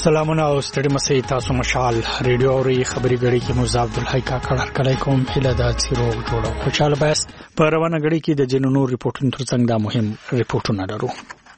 سلامونه او ستړي مسئ تاسو مشال ریډیو او خبري غړي کې موزه عبدالحی کاکړ کړای کوم هله د سیرو جوړو خوشاله بس په روانه غړي کې د جنونو ریپورتونو ترڅنګ دا مهم ریپورتونه لرو.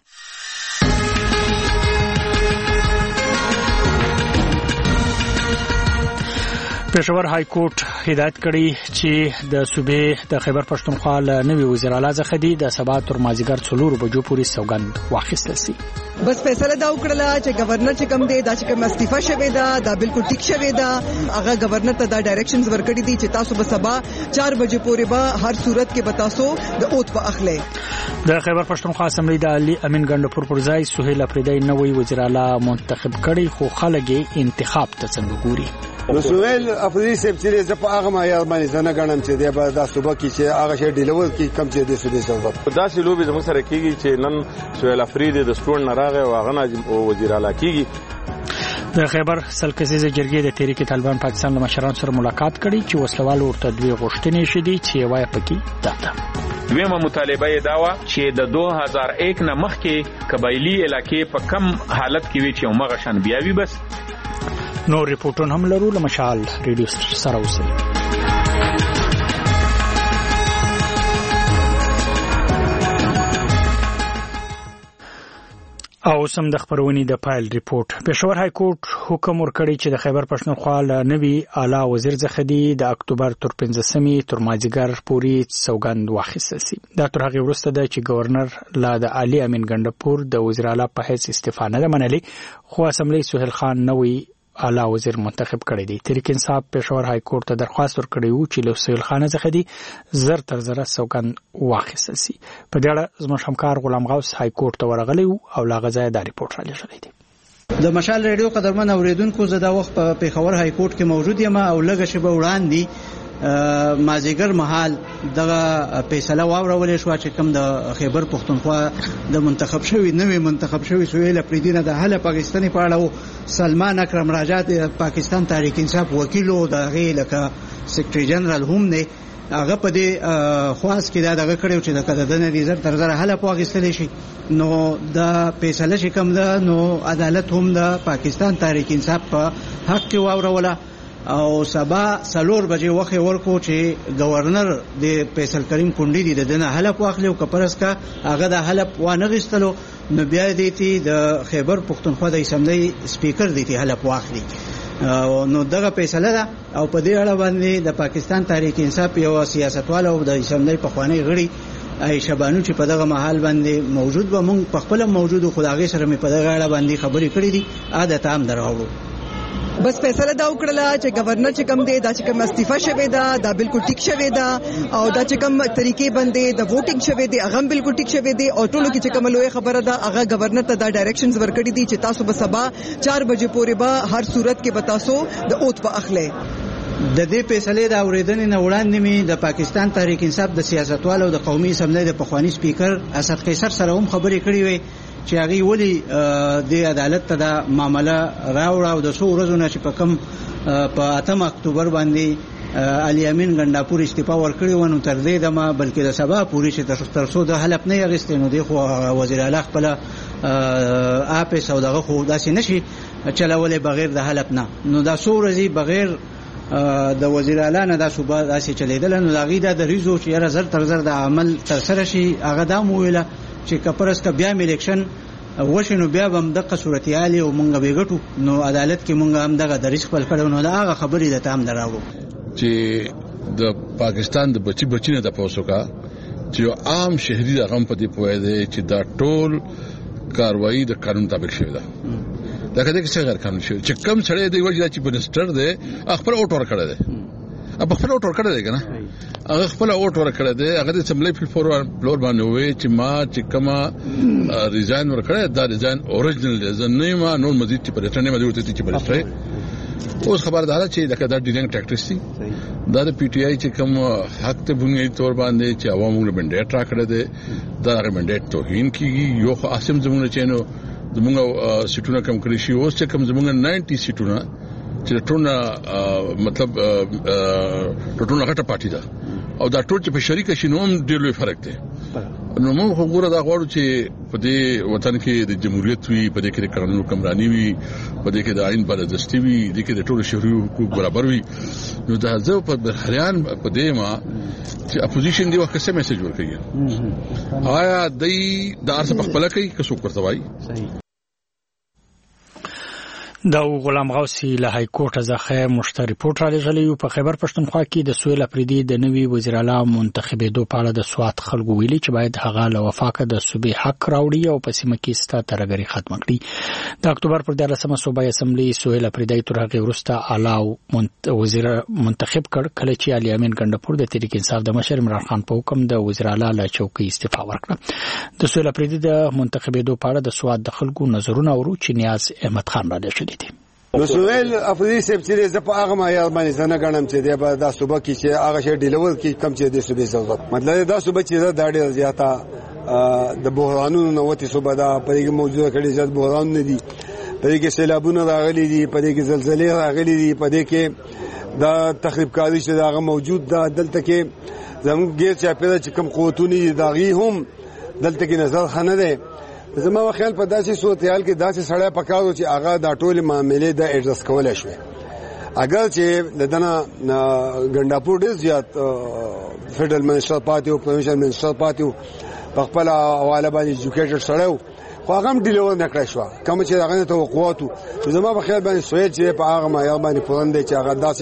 پېښور های کورټ هدایت کړی چې د صوبې د خیبر پښتونخوا له نوي وزیر اعلی څخه د سبا تر مازیګر 4 بجو پورې سوګند واخیستل شي. بس فیصله دا وکړه چې گورنر چې کوم دی دا چې کوم استعفا شوی دا بالکل ټیک شوی دا. هغه گورنر ته دا ډایریکشنز ورکړي دي چې تاسو به سبا 4 بجې پورې به هر صورت کې به تاسو د اوت په اخلي. د خیبر پښتونخوا اسمبلی د علي امین ګندپور پر ځای سهیل افریدی نوې وزیر اعلی منتخب کړي خو خلک انتخاب ته څنګه ګوري. نو سهیل افریدی صاحب چې زه په هغه معیار باندې څنګه غنم چې دی به د صوبه کې چې هغه شی ډیلول کې کم چې د صوبې څخه دا چې لوبي زموږ سره کیږي چې نن سهیل افریدی د سټون نه راغی او هغه وزیر اعلی کیږي. د خیبر سلکزیزه جرګې د تحریک طالبان پاکستان له مشرانو سره ملاقات کړي چې وسلوال ورته دوی غوښتنې شدي چې وای پکې داته دویمه مطالبه یې دا و چې د 2001 نه مخکې قبایلی علاقې په کم حالت کې وي چې همغه شان بیا وي. بس نو ریپورټونه هم لرو له مشال ریډیو سره اوسئ. او سم د خبرونې د فایل ریپورت. پېښور های کورټ حکم ورکړی چې د خیبر پښتونخوا له نوي اعلی وزیر څخه د اکتوبر تر 15مې تر مازیګر پورې سوګند واخیستل شي. دا تر هغه وروسته د چې گورنر لا د علي امین ګندپور د وزیر اعلی په حیث استعفا نه منلې خو اسمبلی سهیل خان نوې اعلی وزیر منتخب کړی دی. تحریک انصاف پېښور های کورټ ته درخواست ورکړی و چې له سهیل خان څخه دی زر تر زر سوګند واخیستل شي. په دې اړه زموږ همکار غلام غوث های کورټ ته ورغلی او لا غځای دا ریپورت را لېږلی دی. د مشال ریډیو قدرمن اوریدونکو زه دا وخت په پېښور های کورټ کې موجود یم او لږه شیبه وړاندې مازیګر مهال دغه فیصله واورولې شو چې کوم د خیبر پښتونخوا د نوې منتخب شوی سهیل افریدی نه د حل پاکستاني په اړه سلمان اکرم راجا د پاکستان تحریک انصاف وکیل او د غي لکه سیکریټری جنرال هم نه هغه په دې خواص کې دا دغه کړو چې د قدردن ریزر تر زر حل پاکستان شي. نو د فیصله چې کوم ده نو عدالت هم د پاکستان تحریک انصاف په حق کې واوروله او سبا 4 بجې وخت ورکو چې گورنر د فیصل کریم کونډی د دنه حلف واخلو کپرس کا هغه د حلف وانه غستلو نو بیا دیتی د خیبر پښتونخوا د اسمبلی سپیکر دیتی حلف واخلي. نو دغه فیصله ده او په دې اړه باندې د پاکستان تحریک انصاف یو سیاستوال او د اسمبلی په خوانی غړي عائشہ بانو چې په دغه محل باندې موجود و مونږ په خپل موجودو خدای سره مې په دغه اړه باندې خبرې کړې دي عادت عام دراوړو. بس فیصله دا وکړه چې گورنر چې کوم دی دا چې کوم استعفا شوی دا بالکل ټیک شوی دا او دا چې کوم طریقې باندې د ووټینګ شوی دی هغه بالکل ټیک شوی دی او ټولو کې چې کوم لوی خبره ده هغه گورنر ته دا ډایریکشنز ورکړي دي چې تاسو به سبا 4 بجې پورې به هر صورت کې به تاسو د اوت په اخلي. د دې فیصلې د اوریدنې نه وړاندې می د پاکستان تحریک انصاف د سیاستوالو او د قومي اسمبلی د پخوانی سپیکر اسد قیصر سره هم خبرې کړې وې چې هغه ولی د عدالت ته د معاملې راوړ او د څو ورځې نه چې په کم په 8 اکتوبر باندې علي امین ګندپور استعفا ورکړی و نو تر دې دمه بلکې د سبا پوری چې تر څو د حلف نه یغستې نو دی خو وزیر اعلی خپل اپ سوداغه خو داسې نشي چلولې بغیر د حلف نه. نو دا څو ورځې بغیر د وزیر اعلی نه دا صوبه داسې چلیدل نو دا غیدا د ریزو چې یاره زر تر زر د عمل تر سره شي هغه دا مویله چې کپرس کا بیا الیکشن وشنو بیا هم دغه صورتیالي او مونږ به ګټو نو عدالت کې مونږ هم دغه دریس خپل کړو نو دا هغه خبرې د تام دراوړو چې د پاکستان د بچی نه د پوسوکا چې عام شهري د غم په دی پوهه دی چې دا ټول کاروایی د قانون مطابق شوی ده. دا کله چې غیر قانوني شوی چې کم سره دی وجه چې منسټر دی خپل اوټ ور کړی دی خپل اوټ ور کړی دی کنه هغه خپل اوټ ور کړی دی هغه د سملې فلور باندې وې چې ما چې کما ریزاین ور کړی دا ریزاین اوریجنل ریزاین نه ما نور مزید چې پرېټنه مې ورته چې پرېټه اوس خبردار چې دا ډیلینګ ټاکټیکس دي دا د پی ټی آی چې کوم حق ته بنیادی تور باندې چې عوامو له منډیټ راکړه دي دا منډیټ توهین کیږي یو خاصم زمونه چینو زمونږ سیټونه کم کړی شي اوس چې کم زمونږ 90 سیټونه چې ټونه مطلب ټونه غټه پارټي ده او دا ټول چې په شریک شي نو هم ډېر لوی فرق دی نو موږ وګوره دا غواړو چې په دې وطن کې د جمهوریت وي، په دې کې د قانون حکمرانی وي، په دې کې د آئین بالادستي وي، د دې کې د ټولو شهري حقوق برابر وي. نو دا زه په بهریان په دې ما چې اپوزیشن دی وخت څه میسج ورکوي آیا دای د ارڅ په خپل کې څه ورته وایي. دا غلام غوثي له های کورټ څخه مشترک ریپورت را لېږلی په خیبر پښتونخوا کې د سویل افریدي د نوي وزیر اعلی منتخبېدو په اړه د سوات خلکو ویلي چې باید هغه له وفاقه د صوبې حق راوړي او په سیمه کې ستا ترګری ختم کړي. د اکتوبر پر 13مه صوبایي اسمبلی سویل افریدي تر هغه وروسته اعلی وزیر منتخب کړ کله چې علي امین ګندپور د تحریک انصاف د مشر عمران خان په حکم د وزیر اعلی له چوکۍ استعفا ورکړه. د سویل افریدي د منتخبېدو په اړه د سوات د خلکو نظرونه اورو چې نیاز احمد خان را لېږلی دي. مسویل افریدي صاحب چې زه په هغه معیار باندې څنګه غنم چې دا صوبه کې چې هغه شی ډیلول کې کم چې د صوبې ضرورت مطلب دا صوبه چې دا ډېر زیاته د بحرانونو نوتی صوبه دا پرې کې موجوده کړي زیات بحران نه دي، پرې کې سیلابونه راغلي دي، پرې کې زلزلې راغلي دي، پرې کې دا تخریب کاری چې دا موجود ده. دلته کې زموږ غیر چاپیره چې کوم قوتونه دي دا غي هم دلته کې نظر خنه ده. زما خیال په داسې صورتحال کې داسې سړی پکاو چې هغه دا ټول معاملې د ایډجسټ کولای شي. اگر چې دنه ګنداپور ډیر زیات فدرال منسټر پاتې او پروینشل منسټر پاتې په خپل حواله باندې ایجوکیټډ سړی خو هغه هم ډیلور نه کړی شو کوم چې هغه توقعاتو. زما په خیال باندې سویل چې په هغه معیار باندې پوند چې هغه داسې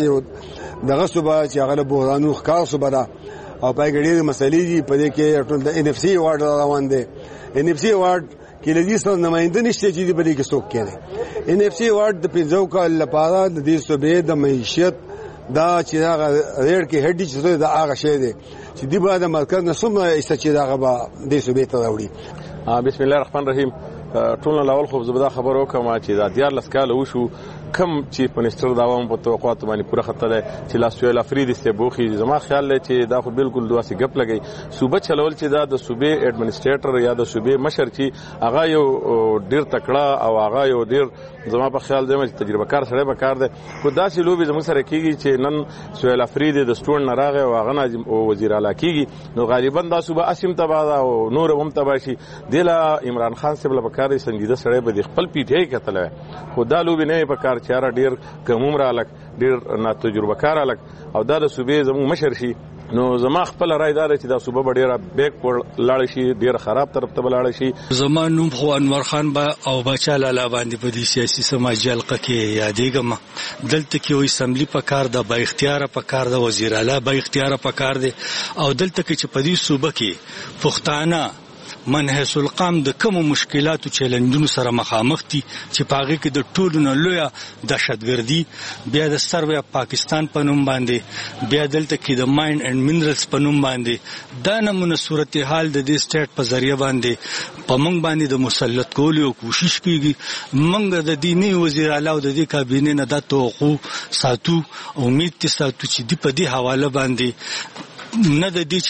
دغه صوبه چې هغه بحرانو ښکار صوبه ده او په ګډې مسلې دي په دې کې ټول د ان اف سی وارډ روان دي. ان اف سی وارډ کې لږی سره نماینده نشته چې په دې کې څوک کېږي. ان اف سی وارډ د 15 کال لپاره د دې صوبې د معیشت دا چې هغه ریډ کې هډی چې دا هغه شی دی چې دی به د مرکز نه څومره ایسته چې هغه به دې صوبې ته راوړي. بسم الله الرحمن الرحیم. ټول لاول خو زبدا خبر وکم چې دا 14 کال وشو کم چیف منسٹر دا ووم په توقعات باندې پوره خطه ده چې لاسویل افریدي ته بوخي. زما خیال دی چې دا خو بالکل دواسي غپ لګي صوبه چلول چې دا د صوبې اډمنسټریټر یا د صوبې مشر چې هغه یو ډیر تکړه او هغه یو ډیر زما په خیال دی چې تجربه کار سره به کار ده. خو داسې لوبي زموږ سره کیږي چې نن سویل افریدي د سټون نه راغی او هغه ناظم او وزیر اعلی کیږي نو غالبا دا صوبه اسیم تبا او نور هم تبا شي. دله عمران خان صاحب له کار سنجیده سره به خپل پیټه کتل خو دا لوبي نه په کار چاره ډیر کوم را لک ډیر نا تجربه کار لک او دا د صوبې زموږ مشر شي. نو زما خپل رائے دار چې دا صوبه ډیره بیک پر لاړ شي، ډیره خراب طرف ته لاړ شي. زما نوم خو انور خان با او بچا لاله باندې په دې سیاسي سماجي حلقه کې یادېږم. دلته کې وې اسمبلی په کار د با اختیار په کار د وزیر اعلی با اختیار په کار دی او دلته کې چې په دې صوبه کې پښتانه منحص القام د کوم مشکلاتو چیلنجونو سره مخامخ دي چې پاغه کې د ټولو نه لوی دهشتګردي بیا د سروې پاکستان په نوم باندې بیا دلته کې د ماین اینڈ منرالز په نوم باندې دا نمونه صورتحال د دې سټیټ په ذریعہ باندې په موږ باندې د مسلط کولو کوشش کیږي. موږ د دیني وزیر اعلی او د دې کابینې نه د توقع ساتو امید ته ساتو چې دی په دې حواله باندې نه د دې چې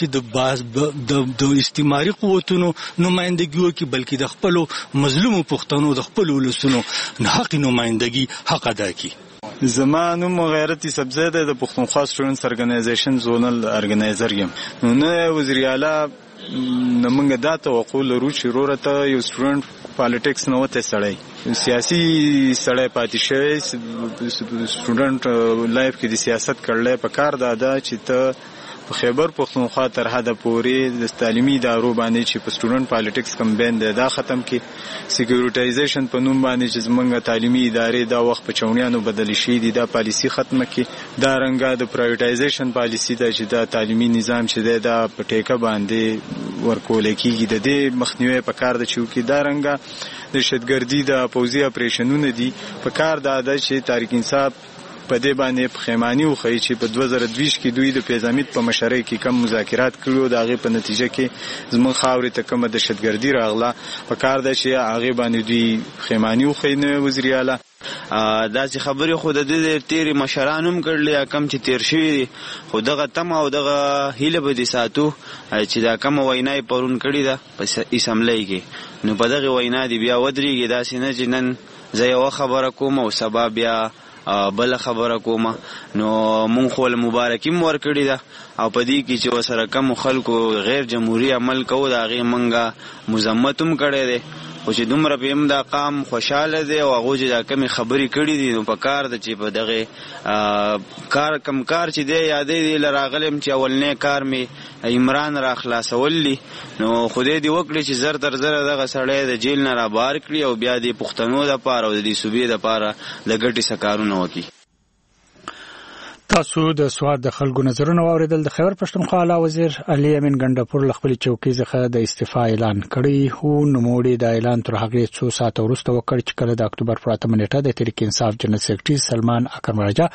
د استعماري قوتونو نمائندګي وکړي بلکې د خپل مظلومو پښتنو د خپل ولسونو حق نمائندګي حق ادا کړي. زما نوم غیرت سبزیده د پښتونخوا سټوډنټس ارګنایزیشن زونل ارګنایزر یم. نو وزیر اعلی نمنګ دا توقع لرو چې ورته یو سټوډنټ پالیټکس نه وته سړی سیاسي سړی پاتې شوی سټوډنټ لایف کې د سیاست کړلې په کار دا چې ته په خیبر پښتونخوا تر حد پورې د تعلیمي ادارو باندې چې په سټوډنټ پالیټکس کمپاین دا ختم کی سکیورټایزیشن په نوم باندې چې زمونږ تعلیمي ادارې دا وخت په چونیانو بدل شي دي دا پالیسی ختم کی دا رنګه د پرایوټایزیشن پالیسی دا چې دا تعلیمي نظام چې دا په ټیکه باندې ورکول کیږي د دې مخنیوي په کار د چوکي دا رنګه د شتګردي د پوزي اپریشنونه دي په کار دا چې تاریخ انصاف په دې باندې پخیمانی او خی چې په 2022 کې دوی د پیزامید په مشرۍ کې کم مذاکرات کړو دا غي په نتیجه کې زمون خاورې ته کومه د شتګردي راغله په کار د چې هغه باندې دوی پخیمانی او خی نه وزیر اعلی دا چې خبرې خو د دې تیری مشرانوم کړلې کم چې تیر شوی خو دغه تم او دغه هیله به دي ساتو چې دا کوم وینای پرون کړی دا په اسمبلی کې نو په دغه وینا دی بیا ودرېږي دا سینه جنن زه یو خبره کوم او سبب بیا بل خبره کومه نو مونږ خو مبارکي مور کړی دا او پدې کې چې وسره کم خلکو غیر جمهوریت عمل کوو دا غي منګه مزمتم کړي دي او چې دومره په امدا قام خوشاله دي او هغه چې دا کمی خبري کړي دي نو په کار د چې په دغه کار کم کار چې دی یادې دي لراغلم چې اولنې کار می عمران را خلاصولي نو خدای دې وکړي چې زر تر زر دغه سړی د جیل نه را بار کړي او بیا دې پښتنو د پاره او د دې صوبې د پاره د ګټي سکارونه وکړي. تاسو د سواد د خلکو نظرونه واوریدل. د خیبر پښتونخوا اعلی وزیر علي امین ګندپور خپل چوکۍ څخه د استعفا اعلان کړی هو. نوموړي د اعلان تر هغه څو ساعت وروسته وکړ چې کله د اکتوبر پر 8 نیټه د تحریک انصاف جنرال سیکریټري سلمان اکرمراجا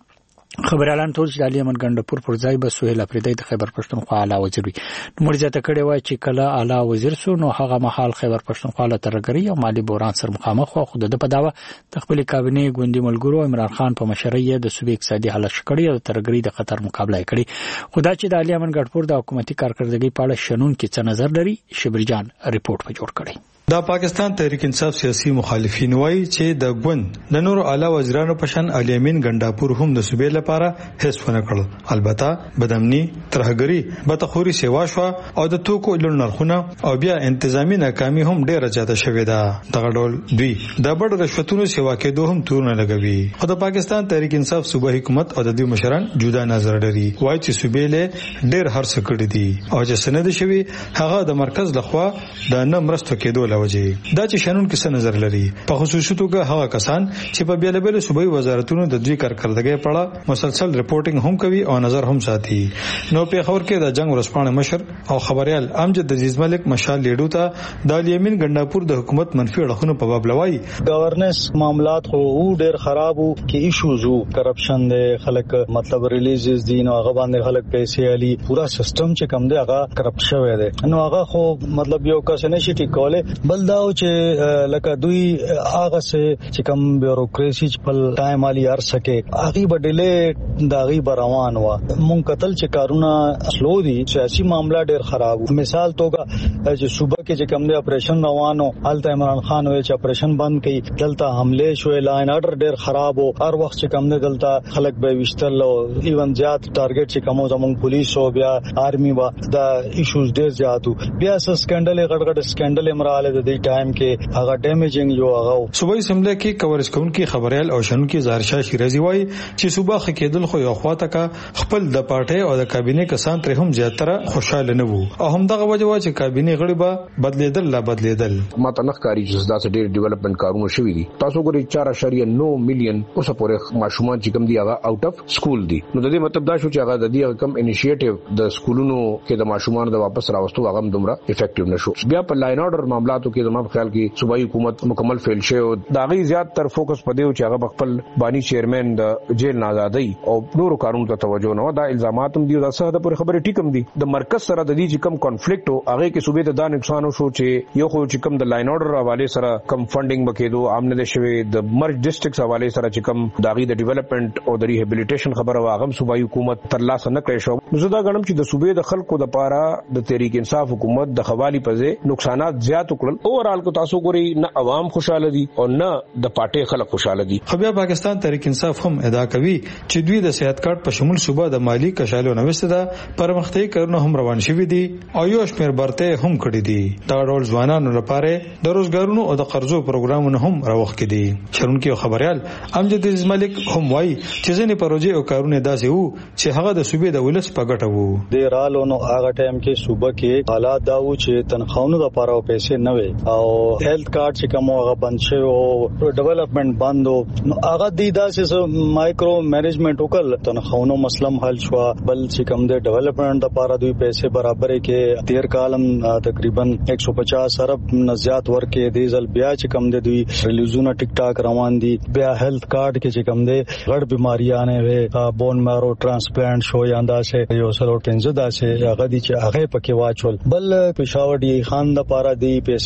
خبر اعلان ټول چې علي امین ګندپور پر ځای به سهیل افریدی د خیبر پښتونخوا اعلی وزیر وي. نوموړي ځکه کړي وای چې کله اعلی وزیر سو نو هغه مهال خیبر پښتونخوا له ترګری او مالی بحران سره مخامخ و. خو د په داوا د خپل کابینه ګوندی ملګرو عمران خان په مشرۍ د صوبې اقتصادي حالت شکړی او ترګری د خطر مقابله کړي. خدا چې د علي امین ګندپور د حکومتي کارکړدګۍ په اړه شنون کې څه نظر لري شبرجان ریپورت په جوړ کړی. دا پاکستان تحریک انصاف سیاسي مخالفین وایي چې د ګوند د نورو اعلی وزیرانو په شان علي امین ګندپور هم د صوبې لپاره هیڅ ونه کړل. البته بدامني ترهګری بتخوري سیوا شو او د توکو لوړ نرخونه او بیا انتظامی ناکامي هم ډیره زیاته شوې ده. دغه ډول دوی د بډ رشوتونو سیوا کېدو هم تورونه لګوي. خو د پاکستان تحریک انصاف صوبه حکومت او د دوی مشران جدا نظر لري. وایي چې صوبې له ډیر هرڅ کړی دي او چې سند شوی هغه د مرکز لخوا د نمرستو کېدو دا چې شنون کې څه نظر لري. په خصوصي توګه هغه کسان چې په بیلابل صوبایي وزارتونو د دوی کارکړدګۍ په اړه مسلسل ریپورټینګ هم کوي او نظر هم ساتي. نو په خبر کې د جنگ ورسپانه مشر او خبريال امجد عزیز ملک مشال لیډو ته د علي امین ګندپور د حکومت منفي اړخونه په باب لوي. گورننس معاملات خو ډېر خراب وو کې ایشوز وو کرپشن د خلک مطلب ریلیزز دي نو هغه باندې خلک پیسې علي پورا سیستم چې کم دی هغه کرپټ شوی دی نو هغه خو مطلب یو کس نشي ټیکوله بل دا چې لکه دوی هغه چې کم بیوروکراسي په ټایم علي هر سکه هغه بدله دا غي روان و مونږ قتل چې کارونه سلو دي سیاسي معاملہ ډېر خراب. مثال توګه چې صوبه کې چې کم دی اپریشن روانو الته عمران خان وی چې اپریشن بند کړي دلته حمله شوې لاین اډر ډېر خراب او هر وخت چې کم دی دلته خلک به وشتل او ایون زیات ټارګټ چې کوم زموږ پولیس او بیا آرمي وا دا ایشوز ډېر زیاتو بیا سکندل غړغړ سکندل امراله د دې ټایم کې هغه ډیمیجینګ یو هغه صوبایي سمله کې کورس کوونکی خبريال او شنو کې زارشاه شیرازي وایي چې صوبه خکېدل خو یو خواته کا خپل د پارټي او د کابینه کسان تر هم زیاتره خوشاله نه وو او هم دغه وجه وا چې کابینه غړي به بدلیدل لا بدلیدل. ماته نخکاری چې داسې ډېر ډیولپمنٹ کارونه شوي دي. تاسو ګورئ 4.9 میلیون اوسه پورې ماشومان چې کوم دي هغه آوټ اف سکول دي نو د دې مطلب دا شو چې هغه د دې کم انیشیټیو د سکولونو کې د ماشومان د واپس راوستو هغه دومره افیکټیو نشو. بیا په لاین اورډر معاملاتو کې زموږ خیال کې صوبایي حکومت مکمل فیل شو دا غي زیات تر فوکس پدې چې هغه خپل بانی چیرمن د جیل آزادۍ او نورو کارونو ته توجه نه دا الزامات هم دي دا څه د پوره خبره ټیکم دي. د مرکز سره د دې کم کنفلیکټ او هغه کې صوبې ته دا نقصان شو چې یو خو چې کم د لاین اورډر حواله سره کم فندینګ بکېدو عامه د شوی د مرج ډیسټریکټس حواله سره چې کم داغي د ډیولپمنٹ او د ریهابلیټیشن خبره واغم صوبایي حکومت تر لاسه نه کړی شو. زه دا غنم چې د صوبې د خلکو د پاره د تحریک انصاف حکومت د خوالي پځه نقصانات زیات وکړل. اوورال کو تاسو ګوري نه عوام خوشاله دي او نه د پارټي خلک خوشاله دي. خو بیا پاکستان تحریک انصاف هم ادعا کوي چې دوی د صحت کارت په شمول صوبه د مالی کشالو نوښت ده پرمختګ کارونه هم روان شوي دي او یو شمېر برته هم کړی دي. دا ډول ځوانانو لپاره د روزګارونو او د قرضو پروګرامونه هم راوخت دي. شرونکي خبريال امجد عزیز ملک هم وایي چې ځینې پروژې او کارونه داسې وو چې هغه د صوبې د ولس په ګټه وو. د رالو نو هغه ټایم کې صوبه کې حالات دا وو چې تنخواونو لپاره پیسې نه وي او هیلث کارت چې کوم هغه بند شوی او ډیولپمنٹ بند نو هغه د داسې مایکرو مینجمنٹ وکړ تنخواونو مسلم حل شو بل چې کوم د ډیولپمنٹ لپاره دوی پیسې برابرې کې 13 کالم تقریبا 150 ارب نه زیات ورکې دی ځل بیا چې کوم د دوی ریلیزونه ټیک ټاک روان دي. بیا هیلث کارت کې چې کوم د غړ بیماریاں نه بون مارو ټرانسپلانټ شو یا انداسه یو سلو 15 داسه هغه دي چې هغه پکې واچول بل پېښور دی خان د لپاره دی پیسې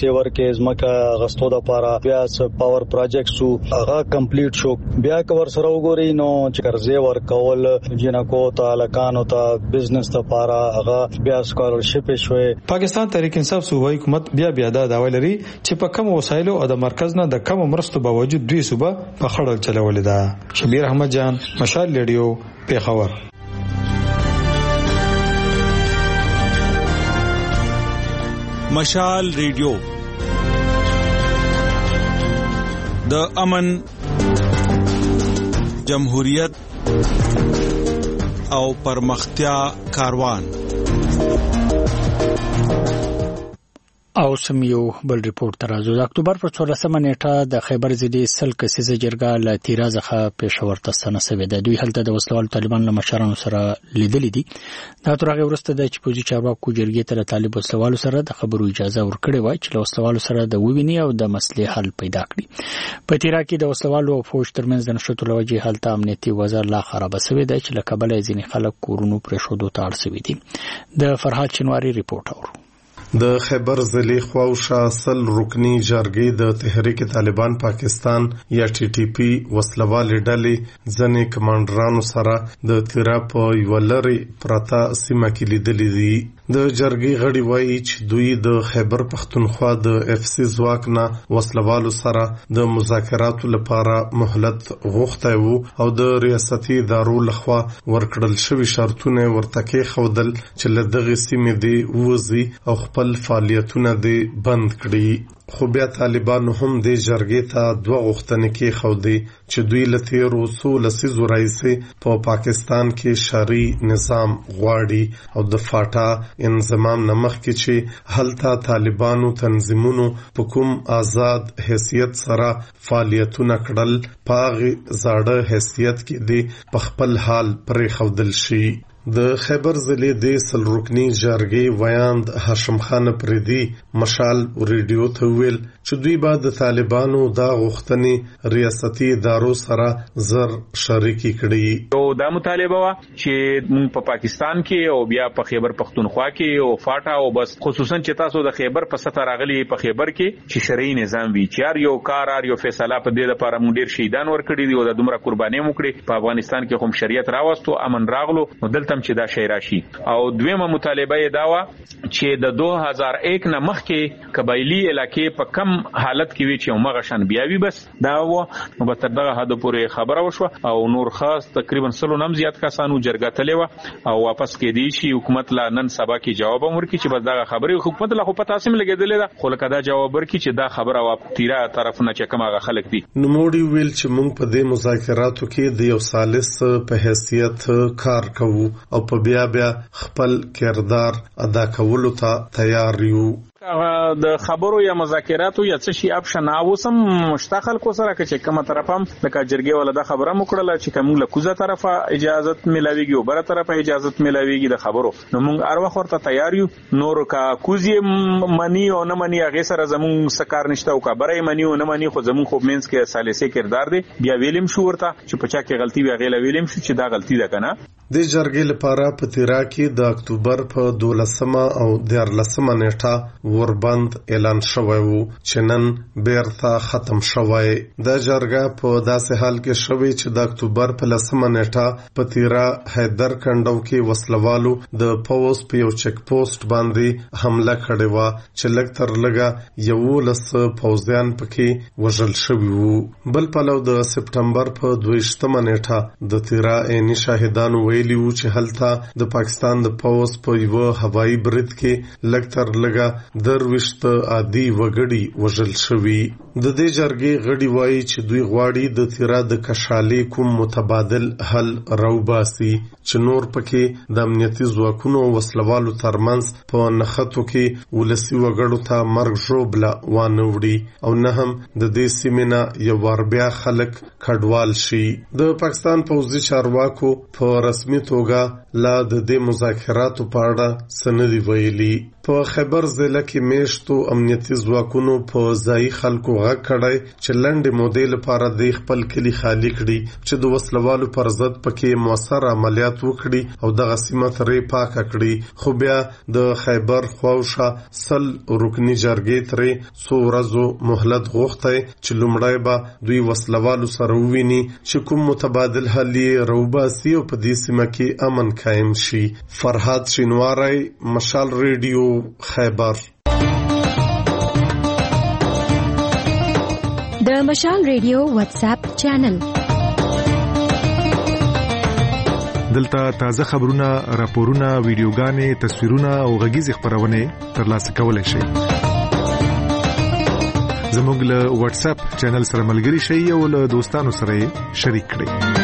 پیسې ورکې زمکه غستو د پاره بیا پاور پروجیکټس هغه کمپلیټ شو بیا کور سره وګوري نو چې قرضې ورکول جنکو ته لکانو ته بزنس ته پاره هغه بیا سکالرشپ شوي. پاکستان تحریک انصاف صوبایي حکومت بیا دا دعوی لري چې په کم وسایلو او د مرکز نه د کم مرستو باوجود دوی صوبه په خړل چلولې ده. شبیر احمد جان، مشال ریډیو، پیښور. مشال ریډیو د امن، جمهوریت او پرمختیا کاروان. او سم یو بل ریپورت ترازو د اکتوبر پر 14 نیټه د خیبر ضلع سل کسیزه جرګه له تیرا څخه پېښور ته ستنه ده. دوی هلته د وسلوال طالبان له مشرانو سره لیدلې دي. دا تر هغه وروسته د چپوزي چارواکو جرګې ته طالب وسلوال سره د خبرو اجازه ورکړې و چې له وسلوال سره د وویني او د مسلې حل پیدا کړي. په تیرا کې د وسلوال او فوج ترمنځ د نشټو لوجه هلته امنیتي وضع لا خراب شوې ده چې له کابل ځینې خلک کورونو پرې شودو ته اړ شوي دي. د فرهاد چنواری ریپورت اورو. د خیبر ضلع خواوشا اصل رکنی جرګې د تحریک طالبان پاکستان یا ټي ټي پی وسلوالې ډلې ځنې کمانډرانو سره د تیرا په یو لري پرتا سیمه کې لیدلې دي. د جرګې غړي وایي چې دوی د خیبر پختونخوا د اف سي ځواک نه وسلوالو سره د مذاکراتو لپاره مهلت غوښتی وو او د ریاستي ادارو لخوا ورکړل شوي شرطونه ورته کېښودل چې له دغې سیمې دې ووځي او خپل فعالیتونه دې بند کړي. خو بیا طالبانو هم د جرګې ته دوه غوښتنې کېښودې چې دوی له تېرو څو لسیزو راهیسې په پاکستان کې شرعي نظام غواړي او د فاټا انضمام نه مخکې چې هلته طالبانو تنظیمونو په کوم آزاد حیثیت سره فعالیتونه کړل په هغې زاړه حیثیت کې دې په خپل حال پرېښودل شي. د خیبر ضلع د سلرکنی جرګې ویاند هاشم خان پریدي مشال ریډیو ته ویل چې دوی به د طالبانو دا غوښتنې ریاستي ادارو سره زر شریکي کړي. او دا مطالبه وا چې موږ په پاکستان کې او بیا په خیبر پختونخوا کې او فاټا او بس خصوصا چې تاسو د خیبر په سطح راغلي په خیبر کې چې شرعي نظام وي چې یو کار یو فیصله په دې لپاره موږ ډیر شهیدان ورکړي دي او د دومره قرباني مو کړې په افغانستان کې هم شریعت راوستو امن راغلو نو دلته چې دا شی راشي. او دویمه مطالبه یې دا و چې د 2001 نه مخکې قبایلی علاقې په کم حالت کې وي چې مغشن بیاوي بس دا و نو به تر دغه حد پورې خبره وشوه او نور خاص تقریبا 100 نم زیات کسانو جرګه تلې و او واپس کې دی شي حکومت لا نن سبا کې جواب ورکړي چې بس دغه خبره حکومت لا خو په تاسو لګیدلې ده خو لکه دا جواب ورکړي چې دا خبره وا تیرا طرف نه چې کومه خلک دي. نو موړي ویل چې موږ په دې مذاکراتو کې د یو ثالث په حیثیت کار کوو او په بیا خپل کردار ادا کولو ته تیار یو. د خبرو یا مذاکراتو یا څه شي اپشن اوسم مشتاقل کو سره چې کومه طرفم د جرګې ولدا خبره مکړه چې کوم له کوزه طرفه اجازه ملاويږي او بره طرفه اجازه ملاويږي د خبرو نو موږ هر وخت ورته تیار یو. نور کا کوزي منی او نه منی هغه سره زمون سکار نشته او کا بره منی او نه منی خو زمون خو مینس کې سالسه کردار دی بیا ویلم شو ورته چې پچا کې غلطي وی غیله ویلم شو چې دا غلطي ده کنه. د جرګې لپاره په تیرا کې د اکتوبر په 12 او 14 نیټه وربند اعلان شوی وو چې نن بیرته ختم شوی. د جرګه په داسې حال کې شوی چې د اکتوبر په 10 نیټه په تیرا حیدر کندو کې وسلوالو د پوز په یو چک پوسټ باندې حمله کړې و چې لږ تر لږه 11 پوځیان پکې وژل شوي وو. بل پلو د سپټمبر په 22 نیټه د تیرا عیني شاهدانو ویلي وو چې هلته د پاکستان د پوز په یو هوایي برید کې لږ تر لږه 23 عادي وګړي وژل شوي. د دې جرګې غړي وایي چې دوی غواړي د تیرا د کشالي کوم متبادل حل راوباسي چې نور پکې د امنیتي ځواکونو وسلوالو ترمنځ په نښتو کې ولسي وګړو ته مرګ ژوبله وانه وړي او نه هم د دې سیمې نه یو وار بیا خلک کډوال شي. د پاکستان پوځي چارواکو په رسمي توګه لا د دې مذاکراتو په اړه سندې ویلي. په خیبر ضلع کې میشتو امنیتي ځواکونو په ځایي خلکو غږ کړی چې لنډې مودې لپاره د خپل کلي خالي کړي چې د وسلوالو پر ضد پکې موثر عملیات وکړي او دغه سیمه ترې پاکه کړي. خو بیا د خیبر خواوشا سل رکني جرګې ترې څو ورځو مهلت غوښتی چې لومړی به دوی وسلوالو سره وویني چې کوم متبادل حل یې راوباسي او په دې سیمه کې امن قایم شي. فرهاد شینواری، مشال ریډیو، خیبر. د مشال ریډیو واتس اپ چینل دلته تازه خبرونه، راپورونه، ویډیوګانې، تصویرونه او غږیز خبرونه ترلاسه کولای شئ. زموږ له واتس اپ چینل سره ملګري شئ او له دوستانو سره شریک کړئ.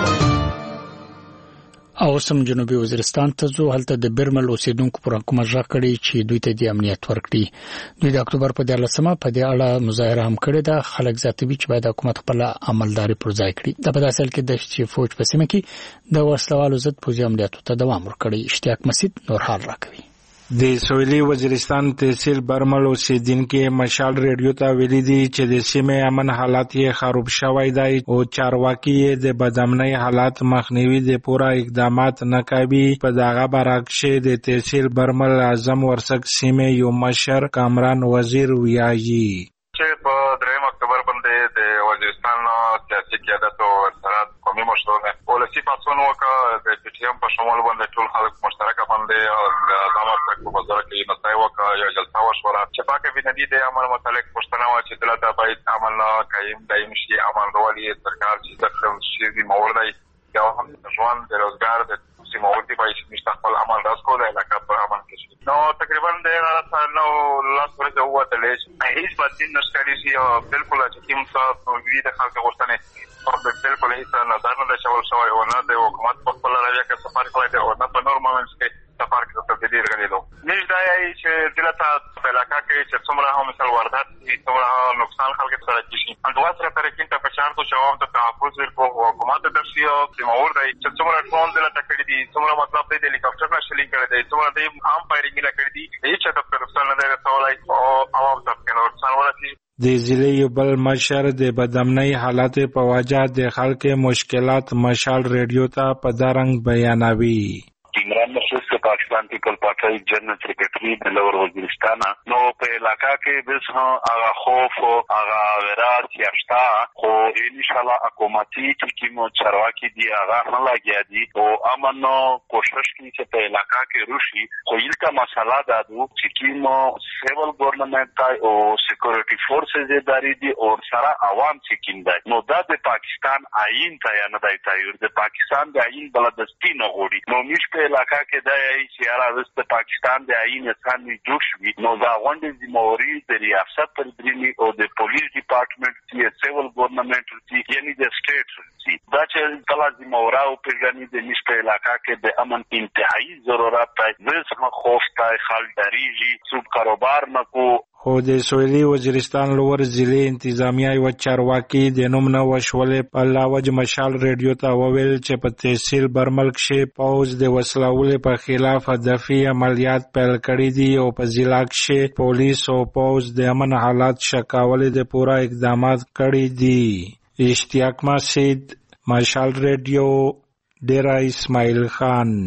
او سم جنوبي وزیرستان ته ځو. هلته د برمل اوسیدونکو پر حکومت ژغ کړي چې دوی ته د امنیت ورکړي. دوی د اکتوبر په 14مه په دې اړه مظاهره هم کړې ده. خلک زیاتوي چې باید حکومت خپل عملداري پر ځای کړي. د په داسې حال کې د چې فوج په سیمه کې د وسلوالو ضد پوځي عملیاتو ته دوام ورکړي. اشتیاق مسعود نور حال راکوي. د سویلي وزیرستان تحصیل برمل اوسیدونکو مشال ریډیو ته ویلي دي چې د سیمې امن حالات یې خراب شوی دی او چارواکي یې د بدامنۍ حالات مخنیوي د پوره اقدامات نه کوي. په دغه برعکس د تحصیل برمل اعظم ورسک سیمې یو مشر کامران وزیر ویایي چې په 3 اکتوبر باندې د وزیرستان سیاسي قیادت او سرحد قومي مشرانو ولسی پاسون وکړه د پی ټی ایم په شمول باندې ټول خلک مشترکه باندې او اعظم ورسک په وزارت کې نتای وکړه یا جلسه وشوره چې پاکه ویني د امن متعلق پښتنه و چې دلته باید امن قایم دایم شي. امن راولي سرکار چې د شي موردی یا هم ژوند د روزګار د سیموردی باید مستقبل عمل راس کوله علاقه پر امن کې شي. نو تقریبا د نو لاس ورځ وته هیڅ بدین نشکاري شي او بالکل چې کوم څه ویری د خلک غوښتنه او بالکل هیڅ نظر نه شول شوی او نه د حکومت په خپل راویا کې سفر کوي او نه په نور مومنټس کې سفر کې تبدیلی راغلیدو. نشدا یې چې دلته په علاقه کې چې څومره هم مثال واردات دي څومره نقصان خلک سره کیږي. اندوا سره تر کې ته پچار تو جواب ته تحفظ ورکو حکومت درشي او سیمور دی چې څومره ټون دلته کړی دي څومره مطلب دی د هلیکاپټر نه شلینګ کړی دی څومره د عام فایرینګ نه کړی دي هیڅ څه په رسول نه رسولای او عوام ته کې نقصان ورسي. د ضلع بل مشر د بدامنۍ حالات په وجه د خلک مشکلات مشال ریډیو ته په دارنګ بیانوي. عمران مسعود سے پاکستان پیپل پارٹی جنرل سیکرٹری د لور وزیرستان نو په علاقہ کې بس هغه خوف او هغه وراث یاشتا خو ان شاء الله حکومتي چې کوم چارواکي دی هغه نه لګیا دي او امن کوشش کوي چې په علاقہ کې روشي. خو یلته مسله دا ده چې کوم سیول ګورنمنت او سکیورټي فورسز اداري دي او سره عوام چې کوم دی نو دا د پاکستان آئین ته یا نه دی تایید د پاکستان د آئین بلدستی نه غوړي. نو مش په علاقہ کې دا یې چې راوست پاکستان د آئین ثاني جوړ شوی نو دا غونډې ذمہواری د ریاست پر درنی او د پولیس ډپارټمنټ چې سیول ګورنمنت چې یعنی د سټیټ چې دا چې کله ذمہورا او پیژنې د نشته علاقہ کې د امن انتهایی ضرورت دی. زه خوف ته خال دریږي څوک کاروبار نکو. خو د سویلي وزیرستان لور ضلع انتظامیه یو چارواکي د نوم نه وشولې په لاوج مشال ریډیو ته وویل چې په تحصیل برمل کې پوز د وسلوالو په خلاف دفاعي عملیات پیل کړي دي او په ضلع کې پولیس او پوز د امن حالات شکاولې د پورا اقدامات کړي دي. اشتیاق مسعود، مشال ریډیو، ډیرا اسماعیل خان.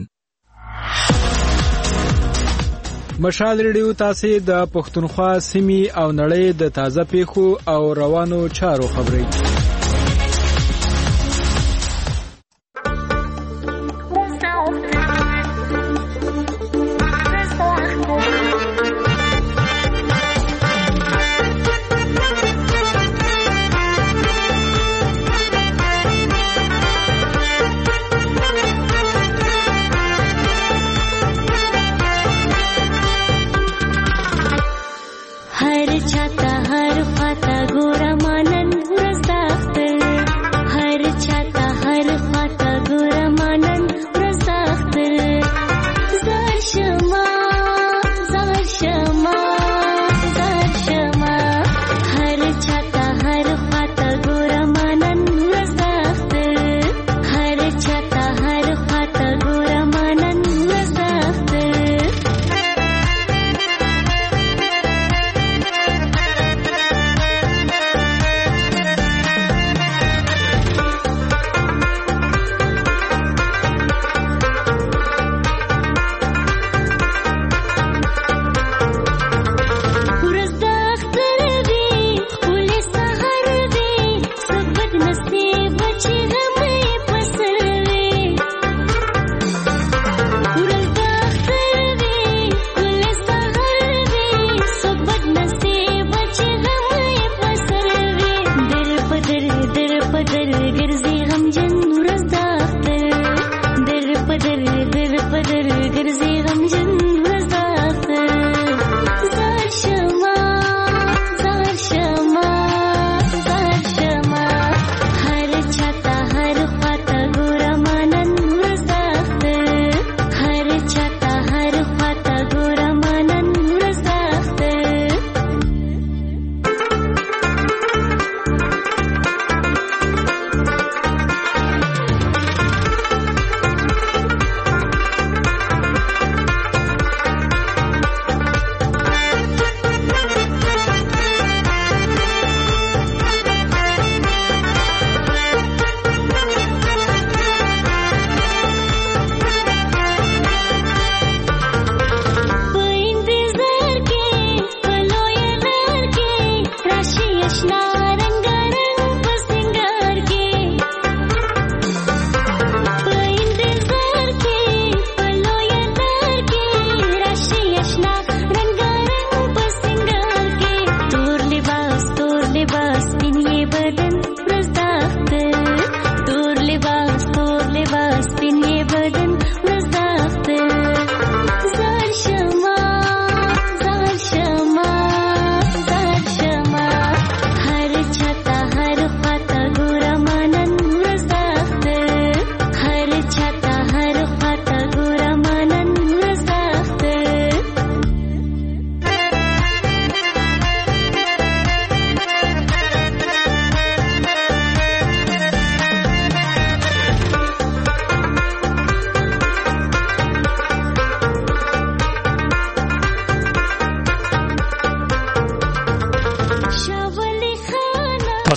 مشال ریډیو تاسو د پښتونخوا سیمې او نړۍ د تازه پیښو او روانو چارو خبري हर छाता हर पाता गोरा मानन रस्ता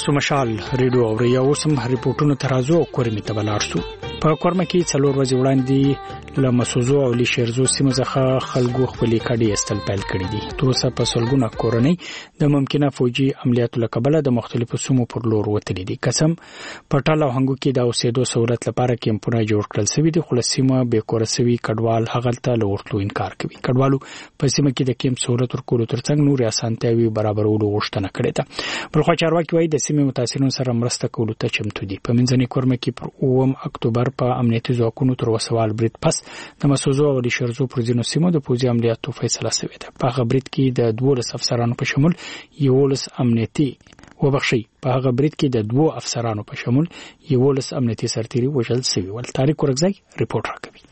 تاسو مشال ریډیو او یو سم ریپورتونو ترازو او کورمي تبلارسو په کورمه کې 4 ورځې وړاندې لمسوزو او لشيرزو سیمه ځخه خلکو خپل کډي استل پیل کړی دي تروسه په سلګونه کورنۍ د ممکنه فوجي عملیاتو لکبله د مختلفو سیمو پر لور وتلي دي قسم پټاله هنګو کې د اوسېدو سہولت لپاره کیمپونه جوړ کړل شوی دي خلاصيمه به کورسوي کډوال هغلته لورتلو انکار کوي کډوالو په سیمه کې د کیمپ سہولت ورکولو ترڅنګ نور اسانتیاوي برابرولو غوښتنه کړې ده بل خو چارواکي وایي د سیمې متاثرینو سره مرسته کولو ته چمتو دي په منځني کورمه کې پر 9 اکتوبر په امنیتي ځواکونو تر وسوال برید پس د مسوزو او لشرزو پر ځینو سیمو د پوځي عملیاتو فیصله شوې ده په هغه برید کې د 12 افسرانو په شمول 11 امنیتي وبخښي په هغه برید کې د 2 افسرانو په شمول 11 امنیتي سرتیري وژل شوي ول تاریخ ورغځي ریپورت راکوي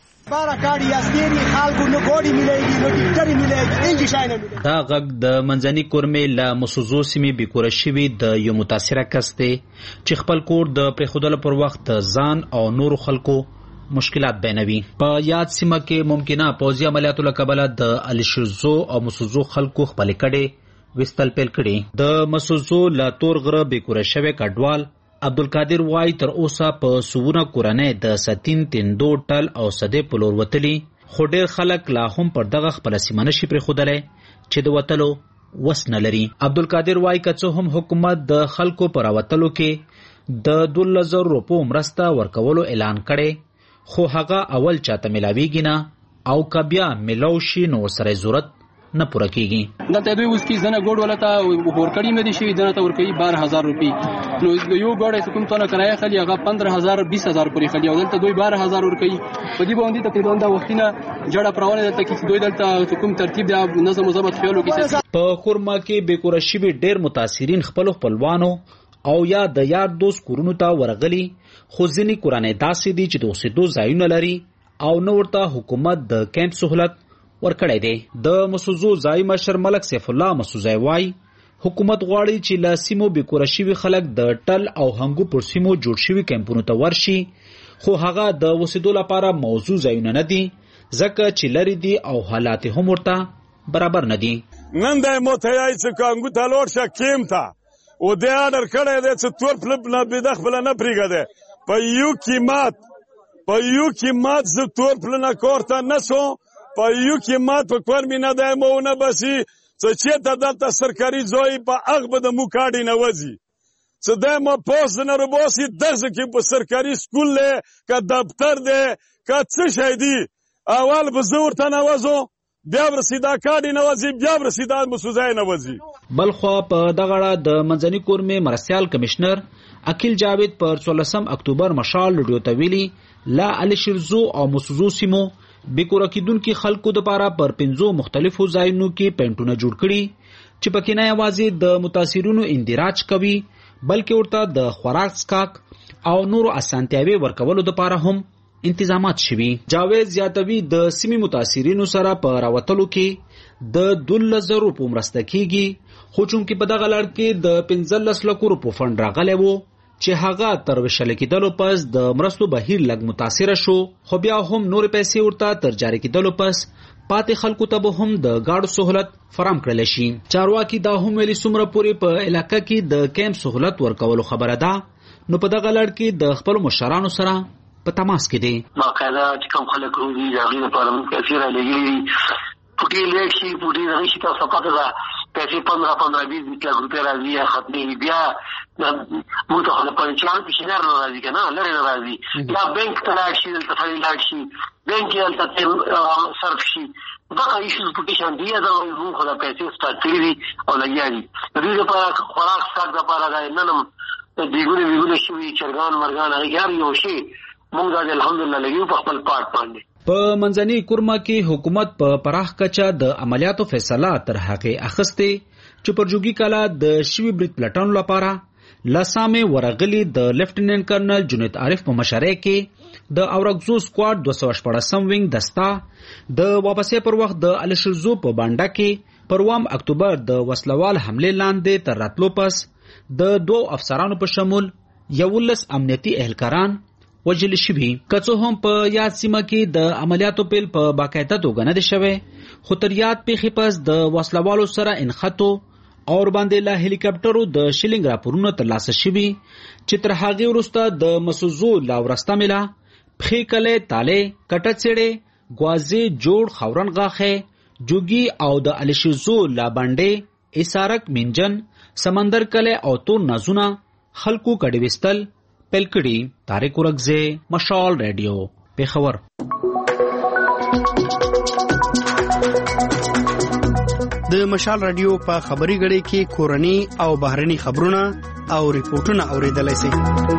دا غږ د منځني کورمې له مسوزو سیمې بیکوره شوي د یو متاثره کس دی چې خپل کور د پرېښودلو پر وخت ځان او نورو خلکو مشکلات بیانوي په یاد سیمه کې ممکنه پوځي عملیاتو له کبله د الشرزو او مسوزو خلکو خپل کډې وستل پیل کړي د مسوزو له تور غره بیکوره شوی کډوال عبدالقادر وای تر اوسه په سوونه کورنۍ د ستین تندو ټل او صدې په لور وتلي خو ډېر خلک لا هم پر دغه خپله سیمه نشي پرېښودلی چې د وتلو وس نه لري عبدالقادر وای که څه هم حکومت د خلکو په راوتلو کې د 12,000 روپو مرسته ورکولو اعلان کړی خو هغه اول چاته ملاویږي نه او که بیا ملاو شي نو ورسره ضرورت نه پوره کیږي دلته دوی اوس کې زنه ګوډ ولته ورکړی مې دي شي دنه ته ورکړي 12,000 روپۍ نو یو ګوډ کوم څونه کرایه خلی هغه 15,000 20,000 پورې خلی او دلته دوی 12,000 ورکړي په دې باندې تقریبا دا وختینه جړه پرونه دلته کې دوی دلته کوم ترتیب د نظم او ضبط خیالو کې په خورما کې بیکوره شوي ډېر متاثرین خپلوانو او یا د یار دوست کورونو ته ورغلي خو ځینې کورنۍ داسې دي چې د اوسېدو ځایونه لري او نو ورته حکومت د کیمپ سہولت ورکړی دی د مسوزو ځای مشر ملک سیف الله مسوزای وای حکومت غواړي چې له سیمو بیکوره شوي خلک د ټل او هنګو پر سیمو جوړ شوي کیمپونو ته ورشي خو هغه د اوسېدو لپاره موضوع ځایونه نه دي ځکه چې لري دي او حالات هم ورته برابر نه دي نن د موتیای چې کانګو ته لور شه کیم ته او د اډر کړی دی چې تور پلپ نه بده خپل نه پریګه په یو قیمت ز تور پل نه کوړه نسو په یو قیمت په کور می نه دایمونه بسی چې ته دلته سرکاري ځای په هغه د موکاډي نه وځي چې د ما پوس نه ربوسي دغه کې په سرکاري سکول له کا دفتر ده کا څه شي دي اول به زور ته نه وځو بیا ورسیدا کاډي نه وځي بیا ورسیدا مسوزای نه وځي بلخو په دغه د منځني کورمې مرسیال کمشنر اکیل جاوید پر 16 اکتوبر مشال ریډیو ته ویلي لا الشرزو او مسوزو سیمو بیکوره کیدونکو خلکو د پاره پر 5 مختلفو ځایونو کې پینټونه جوړ کړي چې پکې نه یوازې د متاثرینو اندراج کوي بلکې ورته د خوراک سکاک او نورو اسانتیاوي ورکولو د پاره هم انتظامات شوي جاوید زیاتوي د سیمې متاثرینو سره په راوتلو کې د 12,000 روپو مرسته کیږي خو چونکې په دغه لړ کې د 15 لک روپو فند راغلی وو چې هغه تر وشل کېدلو پس د مرستو بهیر لګ متاثر شو خو بیا هم نور پیسې ورته تر جاری کېدلو پس پاتې خلکو ته به هم د گاډو سہولت فراهم کړل شي چارواکي دا هم ویلي څومره پورې په علاقې کې د کیمپ سہولت ورکولو خبره ده نو په دغه لړ کې د خپل مشرانو سره په تماس کې دي باقاعده چې کوم خلک روزي د پارلمان کې سره لګي پټي لېشي پټي راشي تاسو پاتې ده پیسې 15-20 لک روپیا راځي ختمي بیا مو ته خپل پنځان په شنر راځي کنه لري راځي یا بانک ته راشي دلته فایل راشي بانک یې تل صرف شي دا ایشوز پټي شان دی دا مو خپل پیسې سٹارټ کړی او لګیاري د دې لپاره خوراک سټارټ لپاره دا ننم دیګونه شوی چرګان مرغان هغه یو شي موږ د الحمدلله لګیو په خپل پارت باندې په منځني کورما کې حکومت په پراخ کچه د عملیاتو فیصله تر هغه اخستې چې پرجوګي کلا د شوی برید پلټنو لپاره لسامه ورغلي د لیفټیننټ کرنل جنید عارف په مشرۍ کې د اورګزو سکواډ 214 وینګ دستا د واپسې پر وخت د الشرزو په بانډا کې پر 1 اکتوبر د وسلوال حمله لاندې تر راتلو پس د 2 افسرانو په شمول 11 امنیتي اهلکاران وجل شوی کڅو هم په یاد سیمه کې د عملیاتو پیل په باقاعده توګه نه دي شوی خو تر یاد پیښې پس د وسلوالو سره انخطو اور باندې له هلیکاپټرو د شلینګ راپورونه ترلاسه شوي چې تر هغې وروسته د مسوزو لا ورسته ملا پښې کلی تالې کټه څېړې ګوازې جوړ خاورن غاښې جوګي او د الشیزو لا باندې اسارک منجن سمندر کلی او تور نازونه خلکو کډې وستل پیل کړي. طارق ورکزے، مشال ریډیو، پیښور. د مشال رادیو په خبري غړي کې کورني او بهرني خبرونه او ریپورتونه اوریدلای شئ.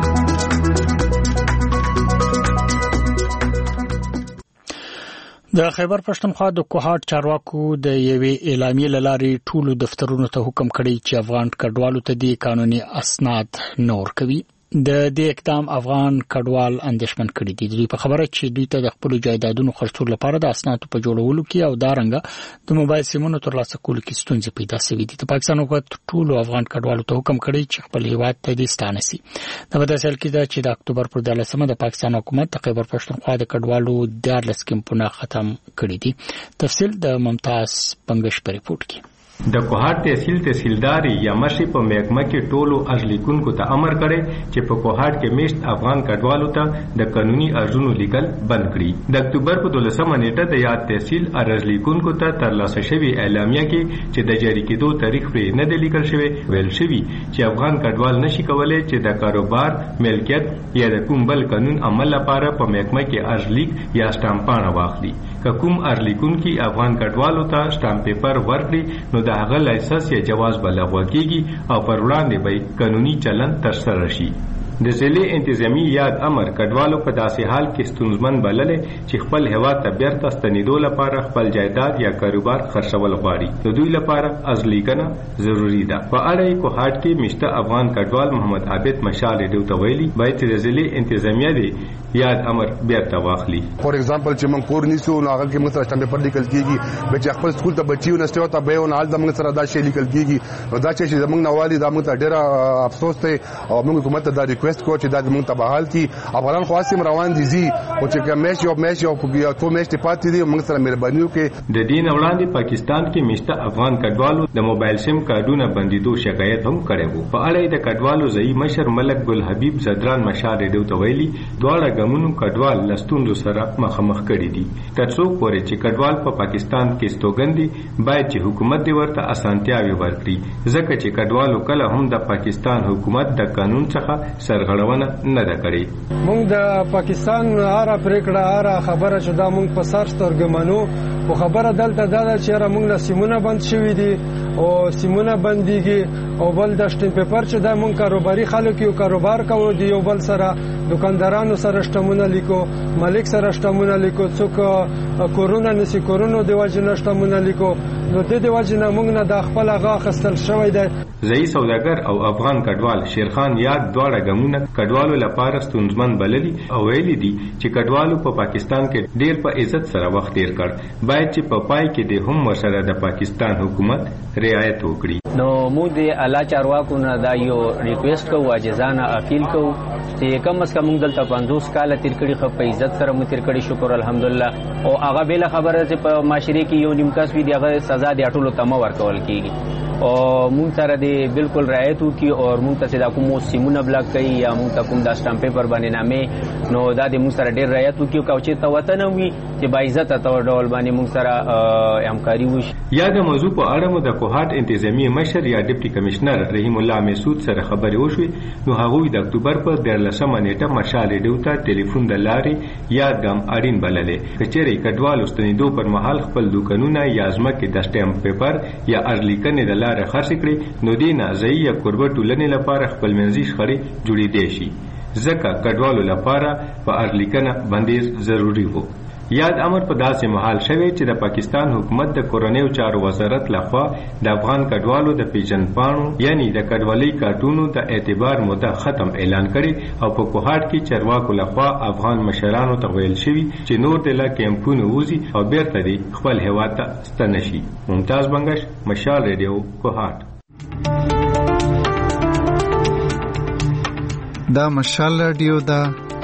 د خیبر پښتونخوا د کوهاټ چارواکو د یوې اعلامیې لارې ټولو دفترونو ته حکم کړی چې افغان کډوالو ته د قانوني اسناد نور کوي. د دې اقدام افغان کډوال اندېښمن کړي دي. دوی په خبره چې دوی ته د خپل جایدادونو خرڅولو لپاره د اسنادو په جوړولو کې او دارنګه د موبایل سیمونو ترلاسه کولو کې ستونزې پیدا شوې دي. د پاکستان حکومت ټولو افغان کډوالو ته حکم کړی چې خپل هیواد ته د ستانه سي. دا په داسې حال کې ده چې د اکتوبر پر 13مه د پاکستان حکومت د خیبر پښتونخوا د کډوالو 14 کمپونه ختم کړي دي. تفصیل د ممتاز پنګش په ریپورت کې. د کوهاټ تحصیلداري یا مشي په محکمه کې ټولو ارزلیکونکو ته امر کړي چې په کوهاټ کې میشت افغان کډوالو ته د قانوني ارزونو لیکل بند کړي. د اکتوبر په 12مه نیټه د یاد تحصیل ارزلیکونکو ته ترلاسه شوی اعلامیه کې چې د جاری کېدو تاریخ پرې نه دی لیکل شوی ویل شوی چې افغان کډوال نشي کولای چې د کاروبار ملکیت یا د کوم بل قانون عمل لپاره په محکمه کې ارزلیک یا سټامپانه واخلي. که کوم ارزلیکونکي افغان کډوالو ته سټامپ پیپر ورکړي نو د هغه لایسنس یا جواز به لغوه کیږي او پر وړاندې به قانوني چلن ترسره شي. د ضلع انتظامی یاد امر کډوالو په داسې حال کې ستونزمن بللې چې خپل هیواد ته بیرته ستنېدو لپاره خپل جایداد یا کاروبار خرڅول غواړي. د دوی لپاره ارزلیکنه ضروری ده. په اړه یې کوهاټ کې مشته افغان کډوال محمد عابد مشال ریډیو ته ویلي باید چې د ضلع انتظامیه دی یاد امر بیرته واخلي. فور ایگزامپل چې موږ کور نیسو نو هغه کې موږ سره سټامپ پیپر لیکل کیږي به چې خپل سکول ته بچیو نشته ته به ونه حال د موږ سره دا شی لیکل کیږي. نو دا چې زموږ نوالي دا موږ ته ډیر افسوس دی او موږ حکومت ته دا ریکوست کوو چې دا موږ ته بحال کی. افغان خاصم روان دي زی او چې میش او په تو میش پاتې دي موږ سره مهرباني وکړي. د دین وړاندې پاکستان کې مشته افغان کډوالو د موبایل سیم کارډونه بندیدو شکایت هم کړی وو. په اړه د کډوالو ځای مشر ملک ګل حبیب زدران مشال ریډیو ته ویلي دواړه ګمونو کډوال لستوندو سره مخامخ کړي دي. ترڅو پورې چې کډوال په پاکستان کې ستوګندي باید چې حکومت دی ورته اسانتیاوي ورکړي ځکه چې کډوالو کله هم د پاکستان حکومت د قانون څخه سرغړونه نه ده کړې. موږ د پاکستان هر پریکړه هر خبره چې دا موږ په سر سترګمنو او خبره دلته دا چې موږ له سیمونه بند شوې دي او سیمونه بنديږي او بل د سټامپ پیپر چې دا موږ کاروباري خلک یو کاروبار کوو دی یو بل سره دکاندارانو سره شتمونه لیکو مالک سره شتمونه لیکو څوک کورونا نسی کورونا دی واجب شتمونه لیکو نو د دې واجب موږ نه د خپل غا خستل شوی دی. ځای سوداګر او افغان کډوال شیرخان یاد دواړه ګمونه کډوالو لپاره ستونزمن بللي او ویلي دي چې کډوالو په پاکستان کې ډیر په عزت سره وخت تیر کړ باید چې په پای کې د هم ورسره د پاکستان حکومت رعایت وکړي. نو موږ د اعلی چارواکو نه دا یو ریکوست کوو عاجزانه اپیل کوو چې کم از کم موږ دلته 50 کال تیر کړي خو په عزت سره مو تیر کړي شکر الحمدلله او هغه بل خبره چې په معاشره کې یو نیمکاس وی دی هغه سزا دی ټولو ته مو ورکول کیږي او مونږ سره دی بالکل رعایت وکي او مونږ ته دا کوم سیمونه بلاک کوي یا مونږ ته کوم د سټامپ پیپر باندې نامې نو دا د مونږ سره ډیر رعایت وکي او چې ته وطن وي چې با عزت ته ډول باندې مونږ سره همکاري وشي. یا د موضوع په اړه مو د کوهاټ انتظامی مشر یا ډیپټي کمشنر رحیم الله مسعود سره خبرې وشوې نو هغه د اکتوبر په 13مه نیټه مشال ریډیو ته ټلیفون د لارې یا ګام اړین بللې کچېری کډوالو ستنیدو پر مهال خپل دوکانونه یا ځمکې د سټامپ پیپر یا ارلیکنې د لارې خرڅ کړي نو دینه ځای یا قربت ټولنې لپاره خپل منځي شخړې جوړې شي ځکه کډوالو لپاره په ارلیکنه بندیز ضروری وو. یاد امر په داسې محال شوی چې د پاکستان حکومت د کورنیو چارو وزارت لخوا د افغان کډوالو د پیژنپاڼو یعنی د کډوالۍ کارتونو د اعتبار موده ختم اعلان کړي او په کوهاټ کې چارواکو لخوا افغان مشرانو ته ویل شوی چې نور د لا کیمپونو وزي او بیرته دی خپل هیواد ته ستنه شي. ممتاز بنگش، مشال ریډیو، کوهاټ. دا مشال ریډیو دا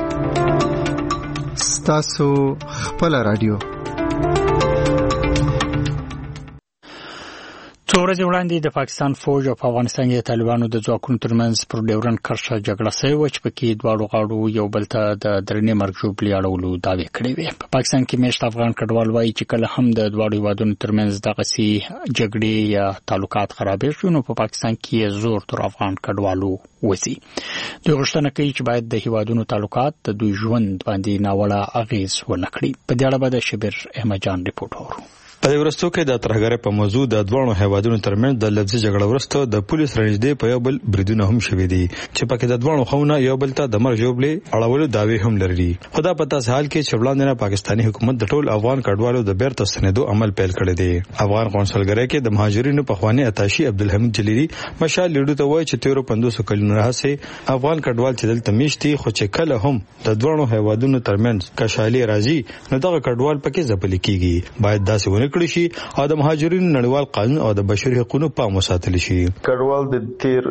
ستاسو خپل رادیو. څو ورځې وړاندې د پاکستان فوج او افغانستان د طالبانو د ځواکونو ترمنځ پر ډیورن کرښه جګړه شوې وه چې پکې دواړو غاړو یو بل ته د درنې مرګ ژوبلې اړولو دعوې کړې وې. په پاکستان کې میشت افغان کډوال وایي چې کله هم د دواړو هیوادونو ترمنځ دغسې جګړې یا تعلقات خرابې شي نو په پاکستان کې زور تر افغان کډوالو وځي. دوی غوښتنه کوي چې باید د هیوادونو تعلقات د دوی ژوند باندې ناوړه اغېز ونه کړي. په دې اړه به د شبیر احمد جان ریپورټ اورو. په دې ورستو کې د ترهګرۍ په موضوع د دوه هیوادونو ترمنځ د لفظي جګړه ورسته د پولیس رنځدې په یو بل بریدونه هم شوې دي چې پکې د دوه خونه یو بل ته د مرګ ژوبلې اړولو دعوی هم لري. خدا پتا حال کې چې وړاندې پاکستاني حکومت د ټول افغان کډوالو د بیرته ستنېدو عمل پیل کړی دی. افغان قونسلګرۍ کې د مهاجرینو په خواني اتاشي عبدالحمید جلیلی مشال لیډو ته وایي چې 1350 کلونو راهیسې افغان کډوال چې دلته میشتي خو چې کله هم د دوه هیوادونو ترمنځ کشالي راځي نو دغه کډوال پکې ځپل کیږي. باید داسې ونه کړی شي او د مهاجرینو نړیوال قانون او د بشري حقوقو پام وساتل شي. کډوال د تیر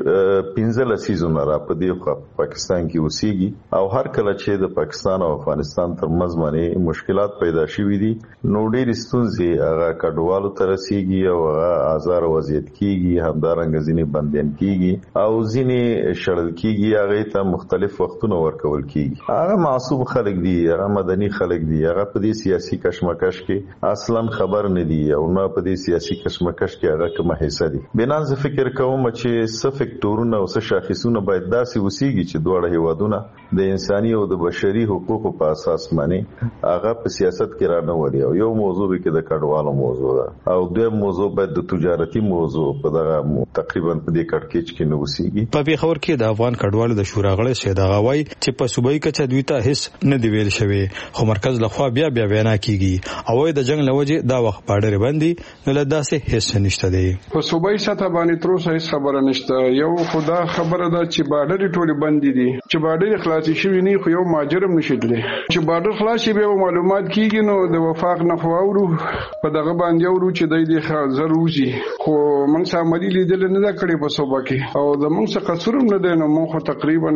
15 سیزونه را په دې پاکستان کې اوسېږي او هر کله چې د پاکستان او افغانستان ترمنځ باندې مشکلات پیدا شوي دي نو ډېر ستونزې هغه کډوالو ته رسیږي او هغه آزار وضعیت کیږي، همدارنګه ځینې بندیان کیږي او ځینې شړل کیږي، هغه ته مختلف وختونه ورکول کیږي. هغه معصوم خلک دي، هغه مدني خلک دي، هغه په دې سیاسي کشمکش کې اصلا خبر نه دي او نه په دې سیاسي کشمکش کې هغه کومه حصہ دي. بنان زه فکر کوم چې څه فکټورونه او څه شاخصونه باید داسې وسیږي چې دواړه هیوادونه د انساني او د بشري حقوقو په اساس باندې هغه په سیاست کې را نه وړي. او یو موضوع به کې د کډوالو موضوع ده او دویم موضوع باید د تجارتي موضوع په دغه تقریبا په دې کټکېچ کې نه وسیږي. په پیښور کې د افغان کډوالو د شورا غړي سید غوای چې په صوبایي کچه دوی ته هیڅ نه دی ویل شوی خو مرکز لخوا بیا وینا کیږي او د جنگ لوجه دا وخت باندې باندې نو لداسه هیڅ نشته دی. په صوبایي سطح باندې تر اوسه هیڅ خبره نشته. یو خدا خبره ده چې بارډر ټولې بندې دي، چې بارډر خلاص شي نه خو یو ماجرم نشیدلی چې بارډر خلاص شي به معلومات کیږي نو د وفاق نه خواورو په دغه باندې ورو چې د ضروري خو موږ سامری لیدل نه دا کړي په صوبه کې او د موږ څخه قصور نه دی نو موږ تقریبا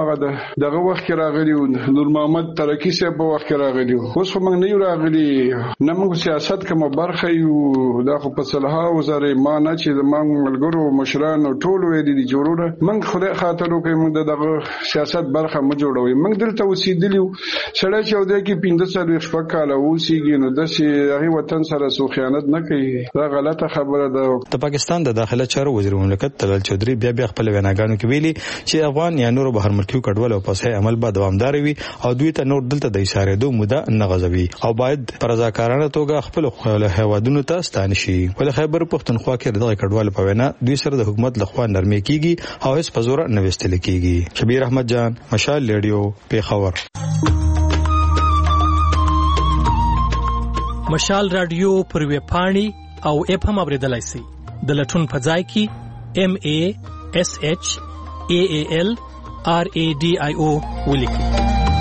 دغه وخت کې راغلی نور محمد ترکی صاحب په وخت کې راغلی اوس خو موږ نه راغلی نه موږ سیاست کوم برخه یو دا خو په صلاح وزاره ما نه چې د ملګرو مشرانو ټول وې دي جوړونه موږ خدای خاطر وکړو موږ دغه سیاست برخه مو جوړوي. موږ دلته اوسېدلی سړی چې ودی کې 15 شپږ کاله اوسېږي نو د هغه وطن سره سو خیانت نه کوي. دا غلطه خبره ده. د پاکستان د داخله چارو وزیر مملکت طلال چودھری بیا خپل ویناګانو کې ویلي چې افغان یا نور بهر ملکي کډوال او پسې عمل به دوامدار وي او دوی ته نور دلته د اشارهدو موده نه غځوي او باید پر رضاکارانه توګه خپل هیوادونو ته ستانه شي. ول خیبر پښتونخوا کې دغه کډوال په وینا دوی سره د حکومت لخوا نرمي کیږي او هیڅ په زور نه وستل کیږي. شبیر احمد جان، مشال ریډیو، پیښور. مشال رادیو پر ویب پاڼې او اپ هم اوریدلای شئ. د لټون په ځای کې MASHAALRADIO ولیکئ.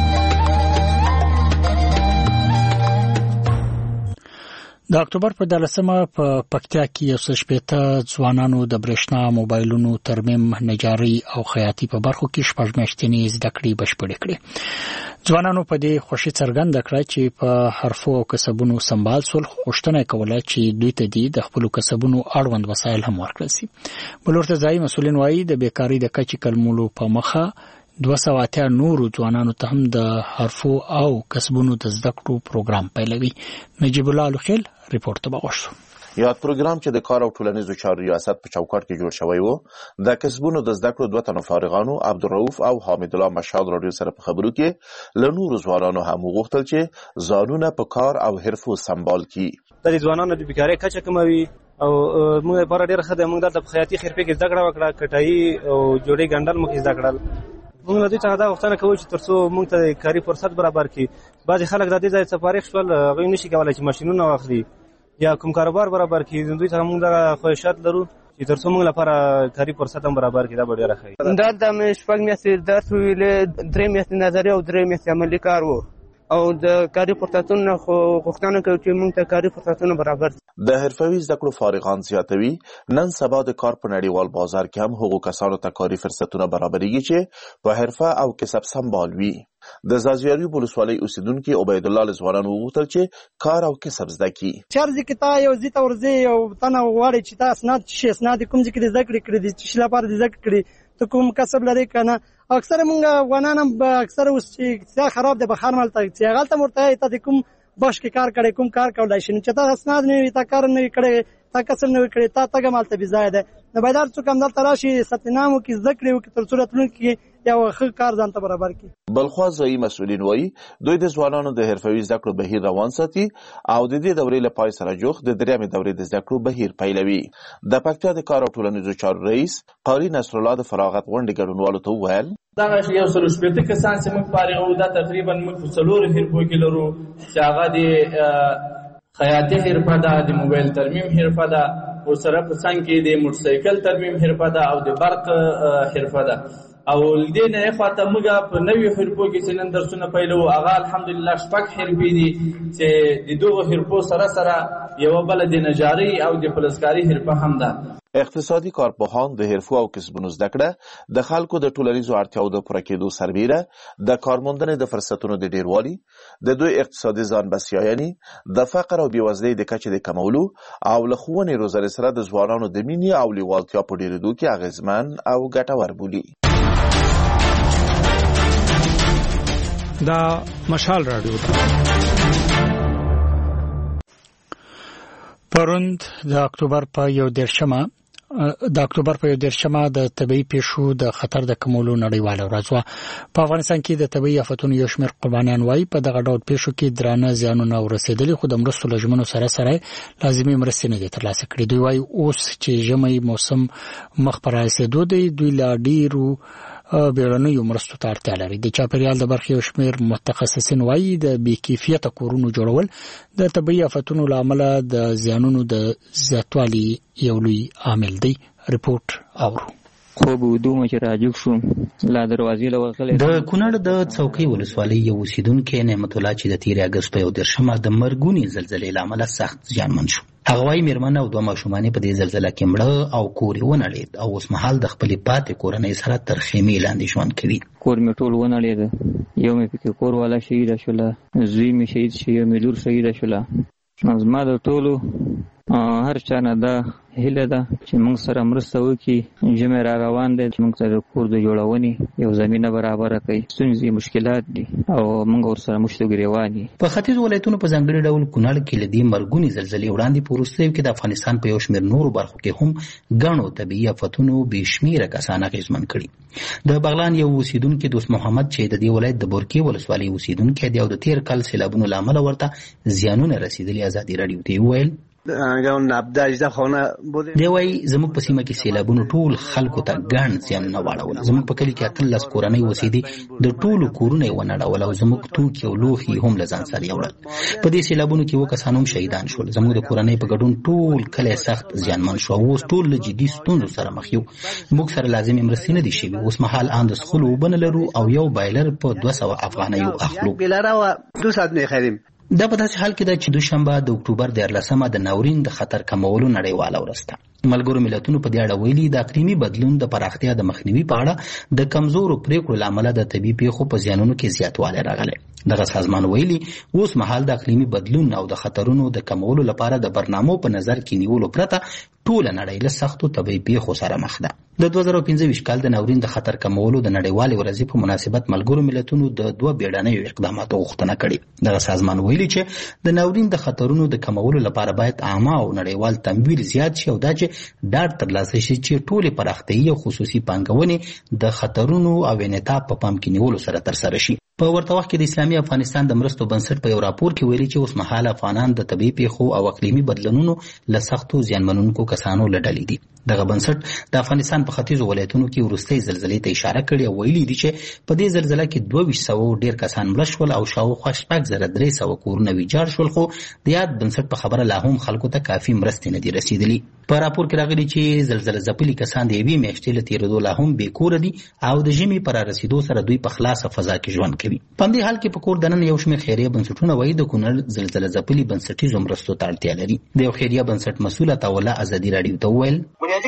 د اکتوبر په 10مه په پکتیا کې 180 ځوانانو د برېښنا موبایلونو ترمیم، نجاري او خیاطي په برخو کې شپږ میاشتې زده کړې بشپړې کړې. ځوانانو په دې خوشي څرګنده کړه چې په حرفو او کسبونو سمبال سول غوښتنه کوله چې دوی ته د خپل کسبونو اړوند وسایل هم ورکړل شي. بلورته ځای مسولین وایي د بیکاری د کچې کلمولو په مخه 280 نورو ځوانانو ته هم د حرفو او کسبونو د زده کړو پروګرام پیلوي. نجیب الله الخیل ریپورت ته وغوښتو. یاد پروګرام چې د کار او ټولنیزو چارو ریاست په چوکاټ کې جوړ شوی وو د کسبونو د زده کړو 2 تنو فارغانو عبدالرؤف او حامد الله مشال رادیو سره په خبرو کې له نورو ځوانانو هم وغوښتل چې ځانونه په کار او حرفو سمبال کړي. د ځوانانو د بیکاری کچه کموي او موږ لپاره ډېر ښه دی. موږ د خیاطي حرفې کې زده کړه وکړه، کټایي او جوړې ګنډل موږ زده کړل. موږ د دې څخه دا غوښتنه کوو چې ترڅو موږ ته کاري فرصت برابر کړي. بعضې خلک د دې ځای څخه فارغ شول، هغوی نشي کولی چې ماشینونه واخلي یا کوم کاروبار برابر کړي. دوی څخه موږ دغه خواهشات لرو چې ترڅو موږ لپاره کاري فرصت هم برابر کړي. دا به ډېره ښه وي. دلته مې 6 میاشتې درس ویلې، 3 میاشتې نظري او 3 میاشتې عملي کار و او د کاري فرصتونو خو غوښتنه کوي چې موږ ته کاري فرصتونه برابر شي. د حرفوي زده کړو فارغان زیاتوي. نن سبا د کار په نړیوال بازار کې هم هغو کسانو ته کاري فرصتونه برابرېږي چې په حرفه او کسب سمبال وي. د زازیاریوب ولسوالۍ اوسیدونکي عبید الله له ځوانانو وغوښتل چې کار او کسب زده کړي. چارځي کې تا یو زی ته ورځي یو تنه غواړي چې تا اسناد شي اسناد کوم ځکه د ذکر کړی دي چې لپاره د ذکر کړی ته کوم کسب لري کنه. اکثر مونږ افغانان اکثر اوس چې خراب دي بخار مالته چې غلطه مرته ته کوم باش کې کار کړي کوم کار کولای شي چې تا اسناد نه وي تا کار نه کړي تا کسب نه کړي تا تګ مالته بي ځای ده نو بایدار څوک هم دلته راشي ستنامو کې ذکر وکړي تر صورت کې یو ښه کار ځان ته برابر کړي. بلخوا ځایي مسؤلین وایي دوی د ځوانانو د حرفوي زده کړو بهیر روان ساتي او د دې دورې له پای سره جوخ د درېمې دورې د زده کړو بهیر پیلوي. د پکتیا د کار او ټولنیزو چارو رئیس قاری نصر الله د فراغت غونډې ګډونوالو ته وویل دغه یو سل شپږ کسان چې موږ فارغ وو دا تقریبا موږ په څلور حرفو کې لرو چې هغه د خیاطي حرفه ده د موبایل ترمیم حرفه ده او سره په څنګ کې د موټر سایکل ترمیم حرفه ده او د برق حرفه ده او دې نه خاطر موږ په نوې حرفو کې چې نن درسونه پیلو هغه الحمدلله شپږ حرفې دي چې د دوه حرفو سره یو بل د نجاری او د پلسکاری حرفه هم ده. اقتصادي کارپوهان د حرفو او کسبونو زده کړه د خلکو د ټولنیزو اړتیاو د پوره کېدو سربیره د کارموندنې د فرصتونو د ډیروالي د دوی اقتصادي ځان بسیاینې د فقر او بېوزلۍ د کچې د کمولو او له ښوونې روزنې سره د ځوانانو د مینې او لیوالتیا په ډېرېدو کې اغېزمن او ګټور بولي. دا مشال رادیو پروند د اکتوبر په 11 د طبي پیښو د خطر د کمولو نړیواله ورځ وه. په افغانستان کې د طبي آفتونو یو شمېر قربانیان وایي په دغه ډول پیښو کې درانه زیانونه ورسېدلي خو د مرستو له ژمنو سره لازمي مرستې نه دي ترلاسه کړي. دوی وایي اوس چې ژمی موسم مخ پر رسېدو دی دوی لا ډېرو بیړنیو مرستو ته اړتیا لري. د چاپیریال د برخې یو شمېر متخصصین وایي د بې کیفیته کورونو جوړول د طبي آفتونو له امله د زیانونو د زیاتوالي یو لوی عامل دی. رپورټ اورو. خوب ودوم چې راجوک شوم لا دروازې له وغلې د کونړ د څوکۍ ولسوالۍ یو اوسیدونکو نعمت الله چې د 13 اگست په 11 د مرګونی زلزلې لامل سخت زیانمن شو. هغه وايي میرمن او دوه ماشومان په دې زلزلې کې مړه او کور یې ونړید او اوس مهال د خپل پاتې کورنۍ سره تر خیمې لاندې ژوند کوي. کور مې ټول ونړید یو مې پکې کور والا شهید شوله زوی مې شهید شو یو مې لور شهید شوله. زما د ټولو هر چا نه دا هیله ده چې موږ سره مرسته وکړي. ژمی را روان دی چې موږ سره کور د جوړونې یو زمینه برابره کړي. ستونزې مشکلات دي او موږ ورسره مشت ګریوان دي. په ختیځ ولایتونو په ځانګړي ډول کونړ کې لدی مرګونی زلزلې وړاندې په وروستیو کې د افغانستان په یو شمېر نورو برخو کې هم ګڼو طبیعي آفتونو بې شمېره کسان اغېزمن کړي. د بغلان یو اوسیدونکي دوست محمد چې د دې ولایت د بورکې ولسوالۍ اوسیدونکی دی او د 13 کال سیلابونو له امله ورته زیانونه رسېدلي ازادي راډیو ته وویل دی وایي زموږ په سیمه کې سیلابونو ټول خلکو ته ګڼ زیانونه واړول. زموږ په کلي کې 18 کورنۍ اوسېدي د ټولو کورونه یې ونړول او زموږ توکي او لوښي هم له ځان سره یوړل. په دې سیلابونو کې 2 کسان هم شهیدان شول. زموږ د کورنۍ په ګډون ټول کلی سخت زیانمن شو او اوس ټول له جدي ستونزو سره مخ یو. موږ سره لازمي مرستې نه دي شوي. اوس مهال ان د څښلو اوبه نه لرو او یو بایلر په 200 افغانیو اخلو. دا په داسې حال کې ده چې دوشنبه د اکتوبر 14 د ناورین د خطر کمولو نړیواله ورځ ده. ملګرو ملتونو په دې اړه ویلي د اقلیمي بدلون د پراختیا د مخنیوي په اړه د کمزورو پریکړو له امله د طبي پیښو په زیانونو کې زیاتوالی راغلی. دغه سازمان ویلي اوس مهال د اقلیمي بدلون او د خطرونو د کمولو لپاره د برنامو په نظر کې نیولو پرته ټوله نړۍ له سختو طبي پیښو سره مخ ده. د 2015 کال د ناورین د خطر کمولو د نړیوالې ورځې په مناسبت ملګرو ملتونو د 2 بیړنیو اقداماتو غوښتنه کړې. دغه سازمان ویلي چې د ناورین د خطرونو د کمولو لپاره باید عامه او نړیوال تمویل زیات شي او دا چې ډاډ ترلاسه شي چې ټولې پراختیايي او خصوصي پانګونې د خطرونو او انعطاف په پام کې نیولو سره ترسره شي. په ورته وخت کې د اسلامي افغانستان د مرستو بنسټ په یو راپور کې ویلي چې اوس مهال افغانان د طبي پیښو او اقلیمي بدلونونو له سختو زیانمنونکو کسانو له ډلې دي. دغه بنسټ د افغانستان په ختیځو ولایتونو کې وروستۍ زلزلې ته اشاره کړې او ویلي دي چې په دې زلزلې کې 2200 ډیر کسان مړه شول او شاوخوا 6300 کورونه ویجاړ شول خو د یاد بنسټ په خبره لا هم خلکو ته کافي مرستې نه دي رسیدلي. په راپور کې راغلي چې زلزلې ځپلي کسان د یوې میاشتې له تیرېدو لا هم بې کوره دي او د ژمي پر رسیدو سره دوی په خلاصه فضا کې ژوند کوي. په دې حال کې په کور دننه یو شمېر خیریه بنسټونه وایي د کونړ زلزلې ځپلي بنسټیزو مرستو ته اړتیا لري. د یو خیریه بنسټ مسؤل عطاالله ازادي راډیو ته وویل بنیادي کار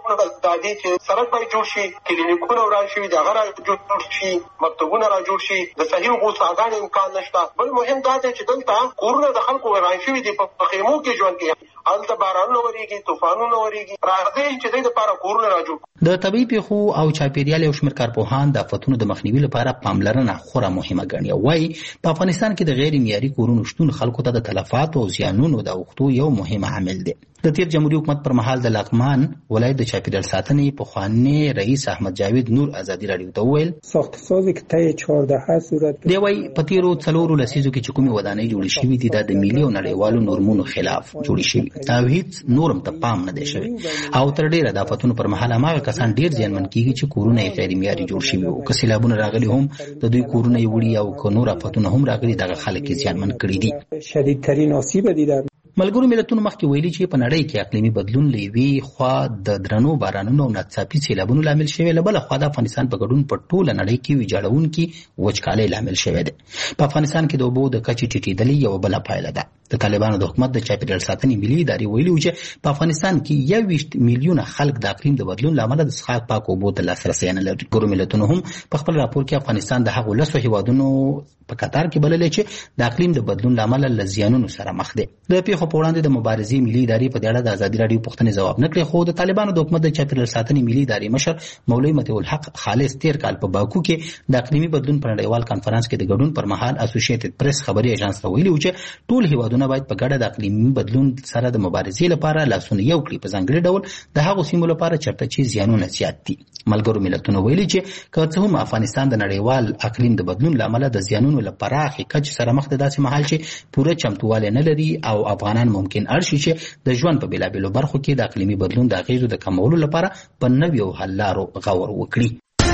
کارونه د دې چې سړک باندې جوړ شي، کلینیکونه وران شي، د هغه جوړ شي، مکتبونه را جوړ شي، د صحیح غوڅاګانې امکان نشته. بل مهم دا دی چې دلته کورونه د خلکو وران شوي دي، په خیمو کې ژوند کوي، هلته بارانونه ورېږي، طوفانونه ورېږي. راځي چې دې لپاره کورونه را جوړ. د طبيعي پیښو او چاپیریال یو شمېر کارپوهان د آفتونو د مخنیوي لپاره پاملرنه خورا مهمه ګڼي. وایي په افغانستان کې د غیر معیاري کورونو شتون خلکو ته د تلفات او زیانونو د اوښتو یو مهم عامل دی. د تیر جمهوریت حکومت پر مهال د لغمان ولایت د چاپیریال ساتنې پخوانی رئیس احمد جاوید نور ازادي راډیو ته وویل ساختسازی که طی 14 صورت دی وایي په تیرو 4 لسیزو کې چې کومې ودانۍ جوړې شوې دي د ملي او نړیوالو نورمونو خلاف جوړې شوې او هیڅ نورم ته پام نه دی شوی او تر ډیره د آفتونو پر مهال هغه کسان ډیر زیانمن کیږي چې کورونه یې غیر معیاري جوړ شوي او که سیلابونه راغلي هم د دوی کورونه یې وړي او که نور آفتونه هم راغلي دغه خلک یې زیانمن کړي دي. شدیدترین آسیب دیدن ملګرو ملتونو مخکې ویلي چې په نړۍ کې اقلیمي بدلون له یوې خوا د درنو بارانونو او ناڅاپي سیلابونو لامل شوی، له بله خوا د افغانستان په ګډون په ټوله نړۍ کې ویجاړونکي وچکالۍ لامل شوی دی. په افغانستان کې د اوبو د کچې ټیټېدلې یوه بله پایله ده. د طالبانو د حکومت د چاپیریال ساتنې ملي ادارې ویلي و چې په افغانستان کې 21 میلیونه خلک د اقلیم د بدلون له امله د څښاک پاک اوبو ته لاسرسی نه لري. ګورو ملتونو هم په خپل راپور کې افغانستان د هغو 10 هیوادونو په قطار کې بللې چې د اقلیم د بدلون له امله له زیانونو سره مخ دي. د پیښو په وړاندې د مبارزې ملي ادارې په دې اړه د ازادي راډیو پوښتنې ځواب نه کړی، خو د طالبانو د حکومت د چاپیریال ساتنې ملي ادارې مشر مولوي مطیع الحق خالص تیر کال په باکو کې د اقلیمي بدلون په نړیوال کانفرنس کې د ګډون پر مهال اسوسییټډ پریس خبري ایجنس ته ویلي و چې ټول هیوادونه باید په ګډه د اقلیمي بدلون سره د مبارزې لپاره لاسونه یو کړي، په ځانګړي ډول د هغو سیمو لپاره چېرته چې زیانونه زیات دي. ملګرو ملتونو ویلي چې که څه هم افغانستان د نړیوال اقلیم د بدلون له امله د زیانونو له پراخې کچې سره مخ دی، داسې مهال چې پوره چمتووالی نه لري او افغانان ممکن اړ شي چې د ژوند په بېلابېلو برخو کې د اقلیمي بدلون د اغېزو د کمولو لپاره په نویو حل لارو غور وکړي.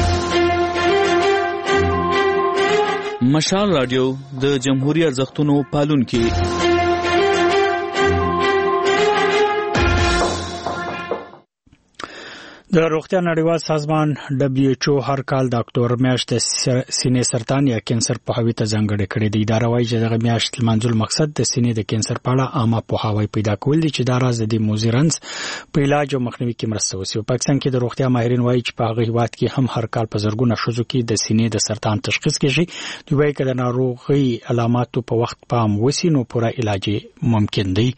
مشال رادیو د جمهوریت ارزښتونو پالونکي. د روغتیا نړیوال سازمان WHO هر کال د اکتوبر میاشت سینې سرطان یا کینسر پوهاوی ته ځانګړې کړې ده. اداره وايي چې دغه میاشت لمانځل مقصد د سینې د کینسر په اړه عامه پوهاوی پیدا کول دي چې دا راز د موزیرنس په علاج او مخنیوي کې مرسته وکړي. په پاکستان کې د روغتیا ماهرین وايي چې په هغه هیواد کې هم هر کال په زرګونه ښځو کې د سینې د سرطان تشخیص کیږي. دوی وايي چې د ناروغي علاماتو په وخت پام وسی نو پوره علاج ممکن دی.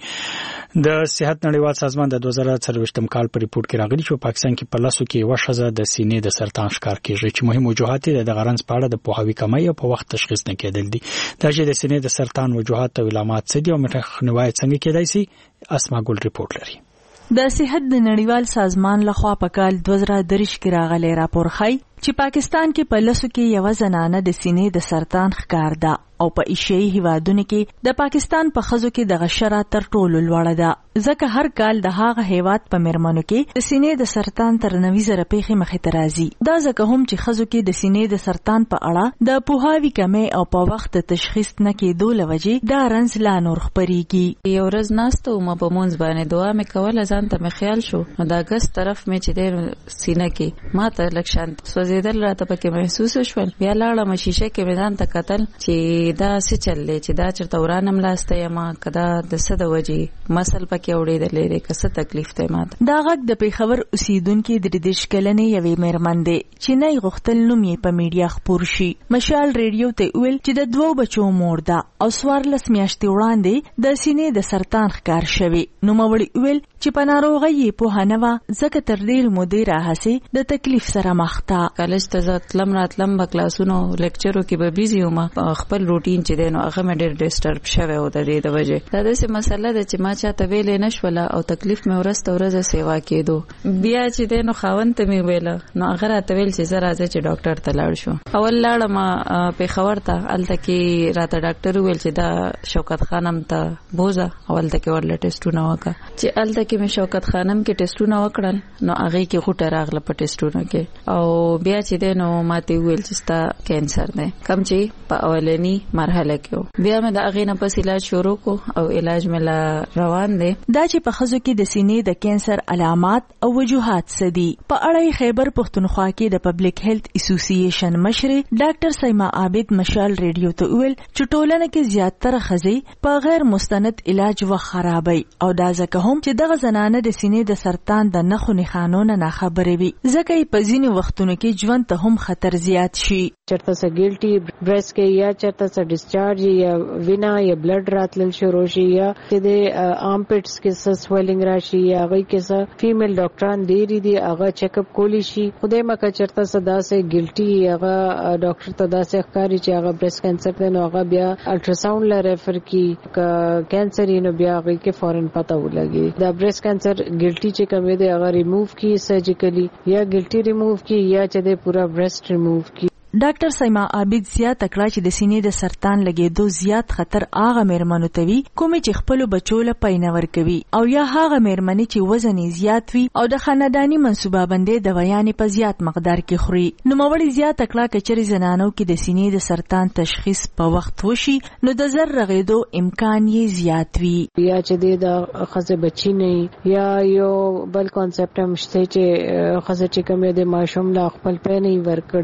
د صحت نړیوال سازمان د 2023م کال په ریپورت کې راغلي چې په پاکستان کې په لاسو کې یو ښځه د سینې د سرطان ښکار کیږي چې مهم وجوهات یې د غرنز په اړه د پوهاوی کمی او په وخت تشخیص نه کېدل دي. دا چې د سینې د سرطان وجوهات او علامات څه دي او مخنیوی څنګه کېدای شي، اسما ګل ریپورت لري. د صحت د نړیوال سازمان لخوا په کال 2023 کې راغلی راپور ښيي چې پاکستان کې په لسو کې یو زنانه د سینې د سرطان ښکار ده او په ایشیایي هیوادونو کې د پاکستان په ښځو کې دغه شرح تر ټولو لوړه ده، ځکه هر کال د هغه هیواد په میرمنو کې د سینې د سرطان تر 90,000 پیښې مخې ته راځي. دا ځکه هم چې ښځو کې د سینې د سرطان په اړه د پوهاوي کمی او په وخت د تشخیص نه کېدو له وجې دا رنځ لا نور خپرېږي. یو ورځ ناسته وم په مونځ باندې دعا مې کوله، ځان ته مې خیال شو نو د اګست طرف مې چې دی سینه کې ما ته لږ شانت سوځېدل راته پکې محسوس شول. بیا لاړم شیشه کې مې ځان ته کتل چې دا څه چل دی، چې دا چېرته ورانم لاسته یمه که دا د څه د وجې مسل پکې اورېدلی دی که څه تکلیف دی ما ته. دا غږ د پېښور اوسېدونکې د 33 کلنې یوې مېرمن دی چې نه یې غوښتل نوم یې په میډیا خپور شي. مشال ریډیو ته ویل چې د 2 بچو مور ده او 14 میاشتې وړاندې د سینې د سرطان ښکار شوی. نوموړي ویل چې په ناروغۍ یې پوهه نه وه، ځکه تر ډېرې مودې راهیسې د تکلیف سره مخ ده. کالج ته زه تلم راتلم به کلاسونو لیکچرو کې به بیزي وم، خپل روټین چې دی نو هغه مې ډېر ډسټرب شوی و د دې د وجې. دا داسې مسله ده چې ما چاته ویلې نه شوله او تکلیف مې ورځ ته ورځ سیوا کېدو. بیا چې دی نو خاوند ته مې ویله نو هغه راته ویل چې زه راځه چې ډاکټر ته لاړ شو. اول لاړم پېښور ته، هلته کې راته ډاکټر وویل چې دا شوکت خانم ته بوځه او هلته کې ورله ټسټونه وکړه. چې هلته کې مې شوکت خانم کې ټسټونه وکړل نو هغې کې غوټه راغله په ټسټونو کې او بیا چې دی نو ما ته وویل چې ستا کینسر دی، کوم چې په اولني مرحله کې بیا مې د اغې نه پس علاج شروع کو او علاج مې روان دی. دا چې په خزو کې د سینې د کینسر علامات او وجوهات سدي په اړه خیبر پښتونخوا کې د پبلک هیلث اسوسییشن مشر ډاکټر سیما عابد مشال ریډیو ته ویل چې ټولنه کې زیاتره خزي په غیر مستند علاج و خرابي او دا ځکه هم چې دغه زنانه د سینې د سرطان د نښو نښانونو نه خبرې وي ځکه یې په ځینې وختونو کې ژوند ته هم خطر زیات شي. چرته سه ګیلټي برست کې یا چرته سه ډیسچارج یا وینا یا بلډ راتلل شروع شي یا د آرمپټس کې سه سویلینګ راشي یا غي کې سه فیمیل ډاکټران دیری دی هغه چیک اپ کولی شي. خدای مکه چرته صدا سه ګیلټي هغه ډاکټر ته دا سه ښکاری چې هغه برست کینسر دی نو هغه بیا الټراساوند لا ریفر کی کینسر نو بیا غي کې فورن پته ولګي. دا برست کینسر ګیلټي چې کوم دی هغه ریموو کی سرجیکلی یا ګیلټي ریموو کی یا چې د پورا برست ریموو کی. ډاکټر سیما عابد زیات کړه چې د سینې د سرطان لګېدو زیات خطر هغه مېرمنو ته وي کومې چې خپل بچو له پاینه ورکوي او یا هغه مېرمنې چې وزن زیات وي او د خاندانی منصوبه بندې د ویانې په زیات مقدار کې خوري. نو موري زیات کړه کچري زنانو کې د سینې د سرطان تشخیص په وخت وشي نو د زر رغېدو امکان یې زیات وي. یا چې د خزه بچی نه یا یو بل کانسپټ هم شته چې خزه چې کومه د ماشوم لا خپل پاینه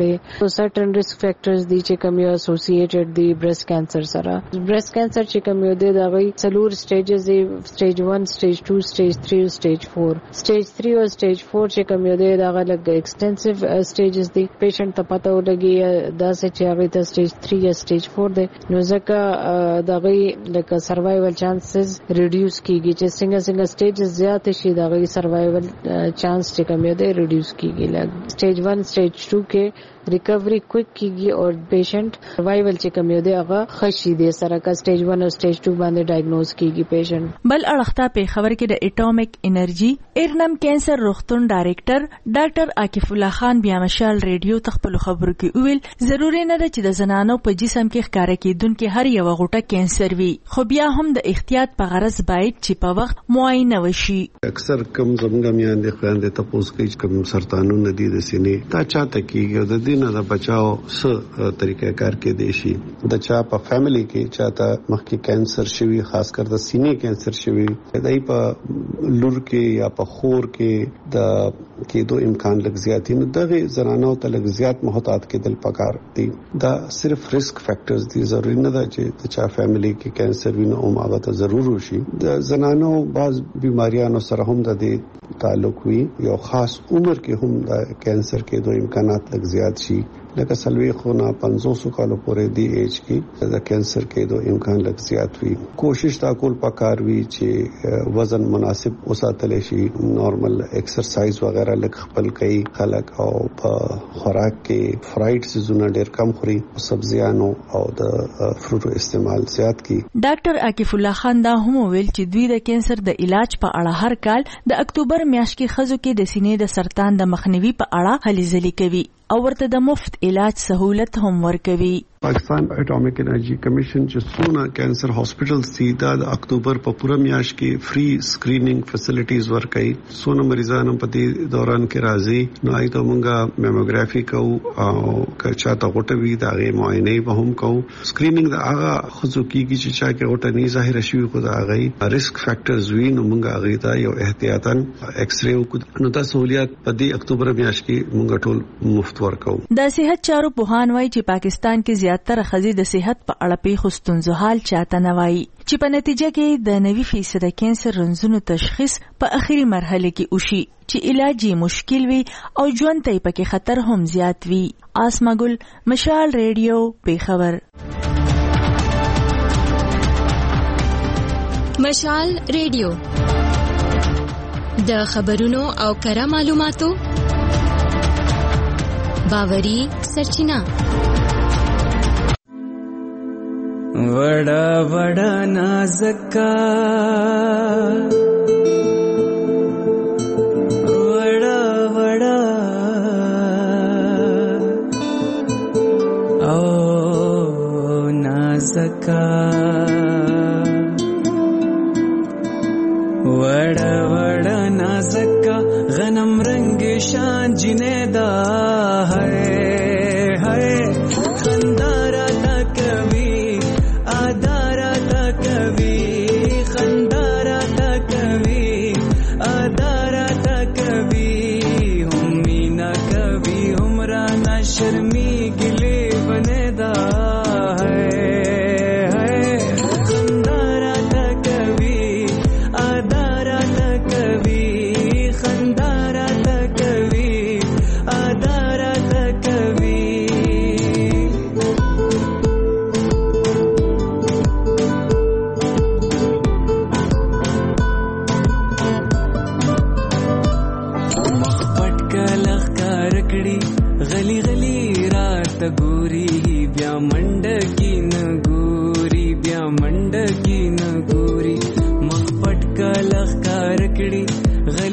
ورکړي risk factors دي چې کوم یو associated دي breast cancer سره. breast cancer چې کوم یو دی دا غي څلور stages دي stage 1 stage 2 stage 3 او stage 4. stage 3 او stage 4 چې کوم یو دی دا غلګ extensive stages دي patient ته پته ولګي دا چې هغه ته stage 3 یا stage 4 دی نو ځکه دا غي لکه survival chances reduce کیږي چې څنګه stages زیات شي دا غي survival chance چې کوم یو دی reduce کیږي. لکه stage 1 stage 2 کې ریکوری کویک کیږي او پیشنٹ سروایول چې کوم یو دی هغه خشي دی سره کا سټیج 1 او سټیج 2 باندې ډایګنوز کیږي پیشنٹ. بل اړخته په خبر کې د اټومیک انرژي ایرنم کینسر روغتون ډایریکټر ډاکټر عاکف الله خان بیا مشال ریډیو تخپل خبرو کې ویل ضروري نه ده چې د زنانو په جسم کې ښکارا کېدونکې هر یو غوټه کینسر وي خو بیا هم د احتیاط په غرض باید چې په وخت معاینه وشي. اکثر کم زموږ میاندې خويندې تاسو کې کوم سرطانونه دي د سینې دا چاته کیږي د دې نه د بچاو څه طریقې کار کې دی شي د چا په فیملی کې چاته مخکې کینسر شوی خاص کر د سینې کینسر شوی دای په لور کې یا په خور کې د کېدو امکان لږ زیات نو دغه زنانو ته لږ زیات محتاط کېدل پکار دي. دا صرف ریسک فیکٹرز دي ضروري نه ده چې د چا فیملی کې کینسر وي نو هغه ته ضرور وشي. د زنانو بعض بیماریانو سره هم د تعلق وي یو خاص عمر کې هم د کینسر کېدو امکانات لږ زیات شي لکه سلوي خونه 500 کالو پورې دی ایج کې د کینسر کېدو امکان لږ زیات وي. کوشش تا کول پکار وي چې وزن مناسب وساتل شي نارمل ایکسرسایز وغیرہ لږ خپل کوي خلک او په خوراک کې فرایډ سيزونه ډېر کم خوري سبزیانو او د فروټو استعمال زیات کړي. ډاکټر عاکف الله خان دا هم ویل چې دوی د کینسر د علاج په اړه هر کال د اکتوبر میاشت کې خزو کې د سینې د سرطان د مخنیوي په اړه هلې ځلې کوي او ورته د مفت علاج سہولت هم ورکوي. پاکستان اټومیک انرژي کمیشن چې څونه کینسر هاسپټلز دي د اکتوبر په پوره میاشت کې فری سکرینینګ فیسیلیټیز ورکوي. څونه مریضانو په دې دوران کې راځي نو آی ته مونږه میموګرافي کوو او کچا ته غوټوي دا غي معاینه به هم کوو. سکرینینګ دا هغه خصو کیږي چې چا کې غوټه نه ظاهر شي خو دا هغه ریسک فیکٹرز وي نو مونږه هغه ته یو احتیاطاً ایکس ری وکړو نو دا سہولیت په دې اکتوبر میاشت کې مونږ ټول مفت ورکو. د صحت چارو پوهان وایي چې پاکستان کې زیاتره خزي د صحت په اړه پیښو ستونزو حال چاته نه وایي چې په نتیجه کې د 90% کینسر رنځونو تشخیص په اخري مرحله کې وشي چې علاج یې مشکل وي او ژوند ته پکې خطر هم زیات وي. آسما ګل مشال ریډیو پیښور. مشال ریډیو د خبرونو او کره معلوماتو باوري سرچینه. وڑا وڑا نازکا وڑا وڑا او نازکا وڑا وڑا نازکا غنم رنگ شان جنیدا ہے خندارا تا کبھی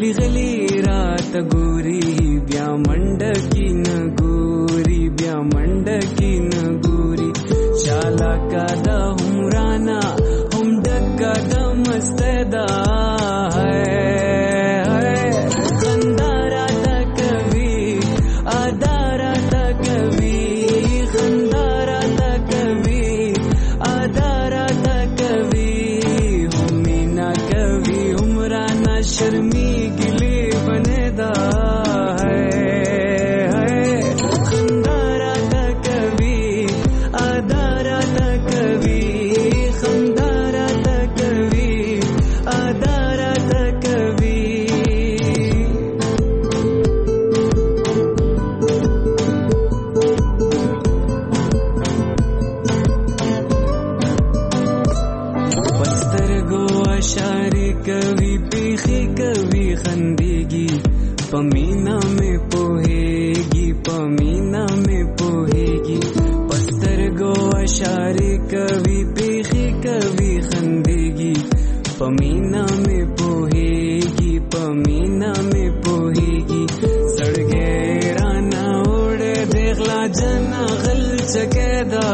غلی غلی رات ګوري بیا منډه کی نه ګوري بیا منډه کی نه ګوري چالا کا د عمرانا هم ډکا د مستدا पमीना में पोहेगी पमीना में पोहेगी पस्तर गो अशारे कभी बेखी कभी खंदेगी पमीना में पोहेगी पमीना में पोहेगी सड़गे राना उड़े देखला जना गल चकेदा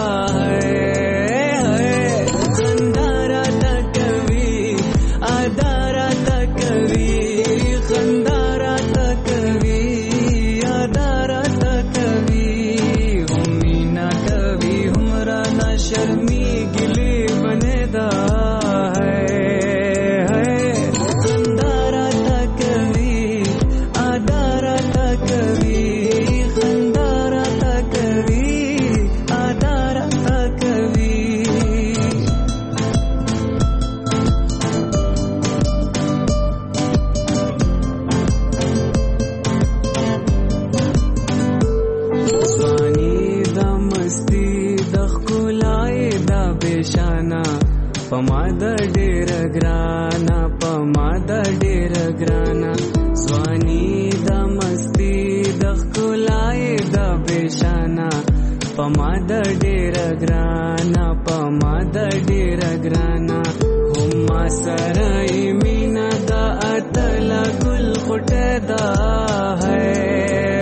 पमादा डेर ग्राना पमादा डेर ग्राना स्वानी दा मस्ती दखुलाए दा बेशाना पमादा डेर ग्राना पमादा डेर ग्राना हुम्मा सराई मीना दा अतला गुल खुटदा है